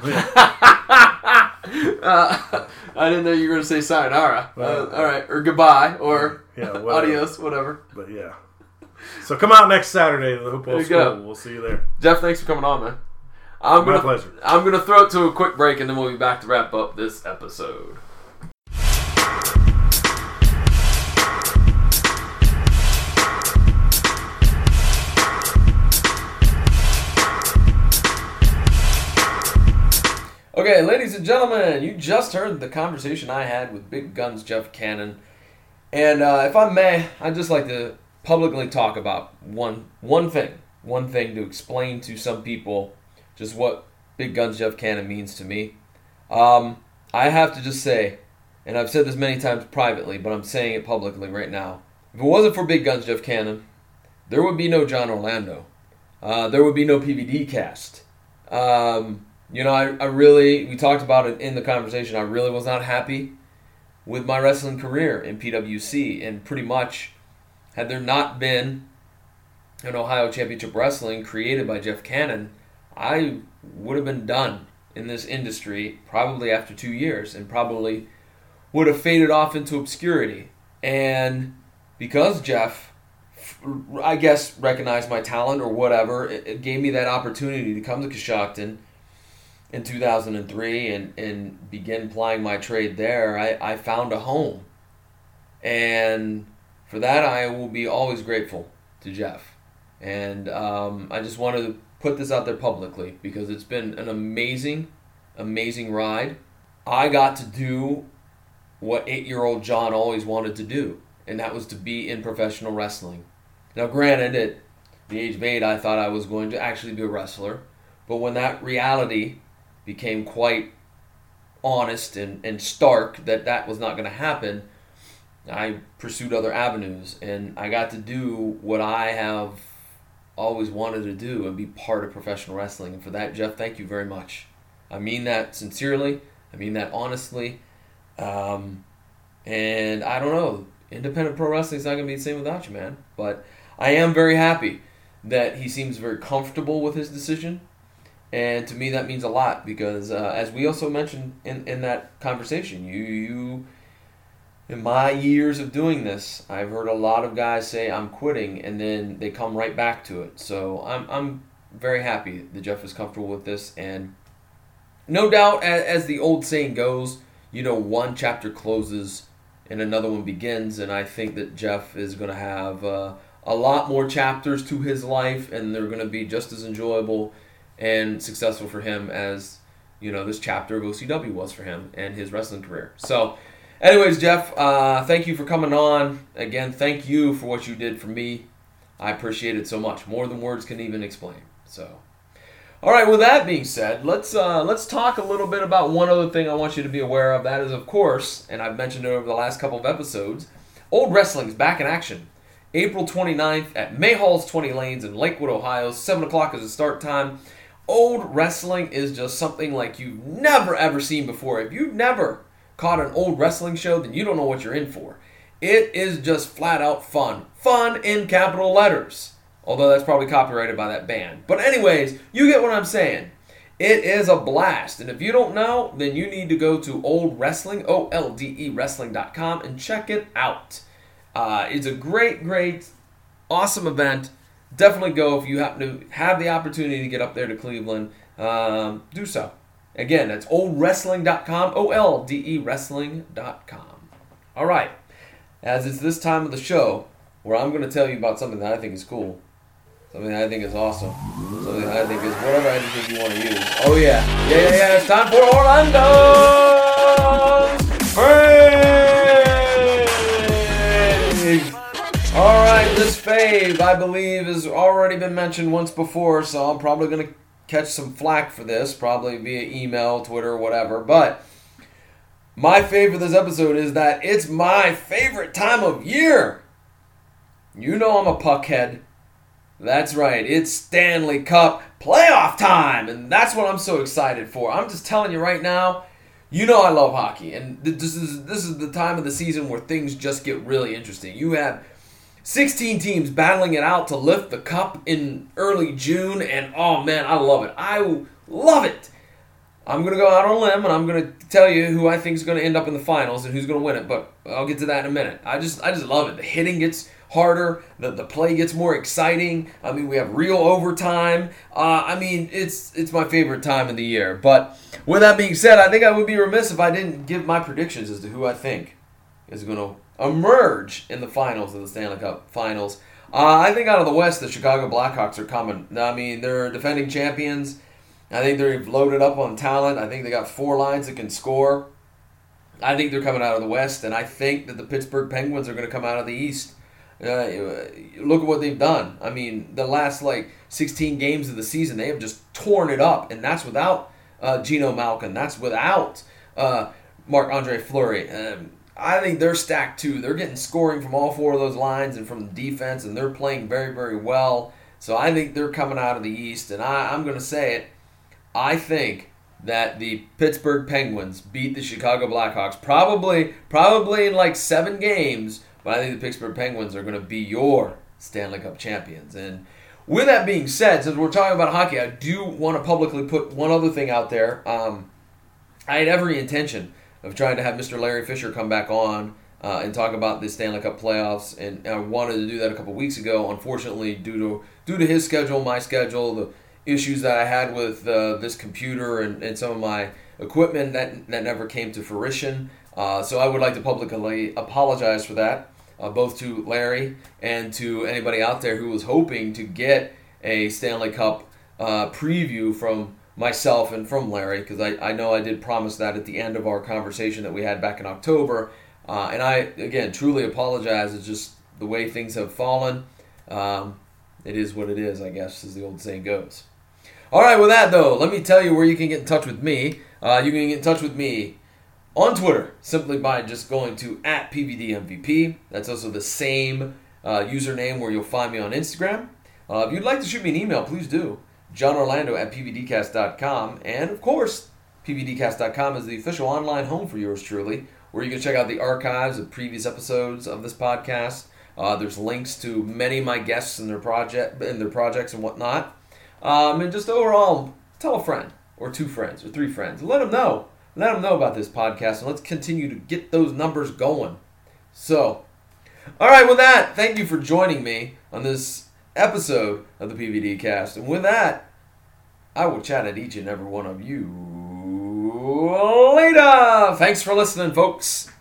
uh, I didn't know you were going to say sayonara. Well, uh, all right, or goodbye, or yeah, whatever. adios, whatever. But yeah. So come out next Saturday to the Hoop There you School. go. We'll see you there. Jeff, thanks for coming on, man. I'm My gonna, pleasure. I'm going to throw it to a quick break, and then we'll be back to wrap up this episode. Okay, ladies and gentlemen, you just heard the conversation I had with Big Guns Jeff Cannon. And uh, if I may, I'd just like to publicly talk about one one thing. One thing to explain to some people just what Big Guns Jeff Cannon means to me. Um, I have to just say, and I've said this many times privately, but I'm saying it publicly right now. If it wasn't for Big Guns Jeff Cannon, there would be no John Orlando. Uh, there would be no P V D cast. Um... You know, I, I really, we talked about it in the conversation, I really was not happy with my wrestling career in P W C. And pretty much, had there not been an Ohio Championship Wrestling created by Jeff Cannon, I would have been done in this industry probably after two years and probably would have faded off into obscurity. And because Jeff, I guess, recognized my talent or whatever, it, it gave me that opportunity to come to Coshocton in two thousand three and, and begin plying my trade there. I, I found a home. And for that, I will be always grateful to Jeff. And um, I just wanted to put this out there publicly because it's been an amazing, amazing ride. I got to do what eight-year-old John always wanted to do, and that was to be in professional wrestling. Now, granted, at the age of eight, I thought I was going to actually be a wrestler. But when that reality became quite honest and, and stark that that was not going to happen, I pursued other avenues, and I got to do what I have always wanted to do and be part of professional wrestling. And for that, Jeff, thank you very much. I mean that sincerely. I mean that honestly. Um, and I don't know, independent pro wrestling is not going to be the same without you, man. But I am very happy that he seems very comfortable with his decision. And to me, that means a lot because, uh, as we also mentioned in, in that conversation, you, you, in my years of doing this, I've heard a lot of guys say, I'm quitting, and then they come right back to it. So I'm I'm very happy that Jeff is comfortable with this. And no doubt, as, as the old saying goes, you know, one chapter closes and another one begins. And I think that Jeff is going to have uh, a lot more chapters to his life, and they're going to be just as enjoyable and successful for him as, you know, this chapter of O C W was for him and his wrestling career. So, anyways, Jeff, uh, thank you for coming on. Again, thank you for what you did for me. I appreciate it so much, more than words can even explain. So, all right. With that being said, let's uh, let's talk a little bit about one other thing I want you to be aware of. That is, of course, and I've mentioned it over the last couple of episodes, Old Wrestling's back in action. April twenty-ninth at Mayhall's twenty Lanes in Lakewood, Ohio. seven o'clock is the start time. Old Wrestling is just something like you've never ever seen before. If you've never caught an old wrestling show, then you don't know what you're in for. It is just flat out fun. Fun in capital letters. Although that's probably copyrighted by that band. But anyways, you get what I'm saying. It is a blast. And if you don't know, then you need to go to Old Wrestling, O L D E wrestling dot com, and check it out. Uh, it's a great, great, awesome event. Definitely go if you happen to have the opportunity to get up there to Cleveland. Um, do so. Again, that's old wrestling dot com, O L D E wrestling dot com. All right. As it's this time of the show where I'm going to tell you about something that I think is cool, something that I think is awesome, something that I think is whatever I think you want to use. Oh, yeah. Yeah, yeah, yeah. It's time for Orlando's Fave. All right, this fave, I believe, has already been mentioned once before, so I'm probably going to catch some flack for this, probably via email, Twitter, whatever. But my fave for this episode is that it's my favorite time of year. You know I'm a puckhead. That's right. It's Stanley Cup playoff time, and that's what I'm so excited for. I'm just telling you right now, you know I love hockey, and this is this is the time of the season where things just get really interesting. You have sixteen teams battling it out to lift the cup in early June, and oh man, I love it. I love it. I'm going to go out on a limb, and I'm going to tell you who I think is going to end up in the finals and who's going to win it, but I'll get to that in a minute. I just I just love it. The hitting gets harder. The, the play gets more exciting. I mean, we have real overtime. Uh, I mean, it's it's my favorite time of the year. But with that being said, I think I would be remiss if I didn't give my predictions as to who I think is going to emerge in the finals of the Stanley Cup Finals. Uh, I think out of the West, the Chicago Blackhawks are coming. I mean, they're defending champions. I think they're loaded up on talent. I think they got four lines that can score. I think they're coming out of the West, and I think that the Pittsburgh Penguins are going to come out of the East. Uh, look at what they've done. I mean, the last like sixteen games of the season, they have just torn it up, and that's without uh, Geno Malkin. That's without uh, Marc-Andre Fleury. Um, I think they're stacked too. They're getting scoring from all four of those lines and from the defense, and they're playing very, very well. So I think they're coming out of the East, and I, I'm going to say it. I think that the Pittsburgh Penguins beat the Chicago Blackhawks probably, probably in like seven games. But I think the Pittsburgh Penguins are going to be your Stanley Cup champions. And with that being said, since we're talking about hockey, I do want to publicly put one other thing out there. Um, I had every intention of trying to have Mister Larry Fisher come back on uh, and talk about the Stanley Cup playoffs, and I wanted to do that a couple weeks ago. Unfortunately, due to due to his schedule, my schedule, the issues that I had with uh, this computer and, and some of my equipment, that that never came to fruition. Uh, so I would like to publicly apologize for that, uh, both to Larry and to anybody out there who was hoping to get a Stanley Cup uh, preview from myself and from Larry, because I, I know I did promise that at the end of our conversation that we had back in October. Uh, and I, again, truly apologize. It's just the way things have fallen. Um, it is what it is, I guess, as the old saying goes. All right, with that, though, let me tell you where you can get in touch with me. Uh, you can get in touch with me on Twitter simply by just going to at P V D M V P. That's also the same uh, username where you'll find me on Instagram. Uh, if you'd like to shoot me an email, please do. John Orlando at P V D cast dot com. And, of course, P V D cast dot com is the official online home for yours truly, where you can check out the archives of previous episodes of this podcast. Uh, there's links to many of my guests and their project and their projects and whatnot. Um, and just overall, tell a friend or two friends or three friends. Let them know. Let them know about this podcast, and let's continue to get those numbers going. So, all right, with that, thank you for joining me on this episode of the P V D Cast. And with that, I will chat at each and every one of you later. Thanks for listening, folks.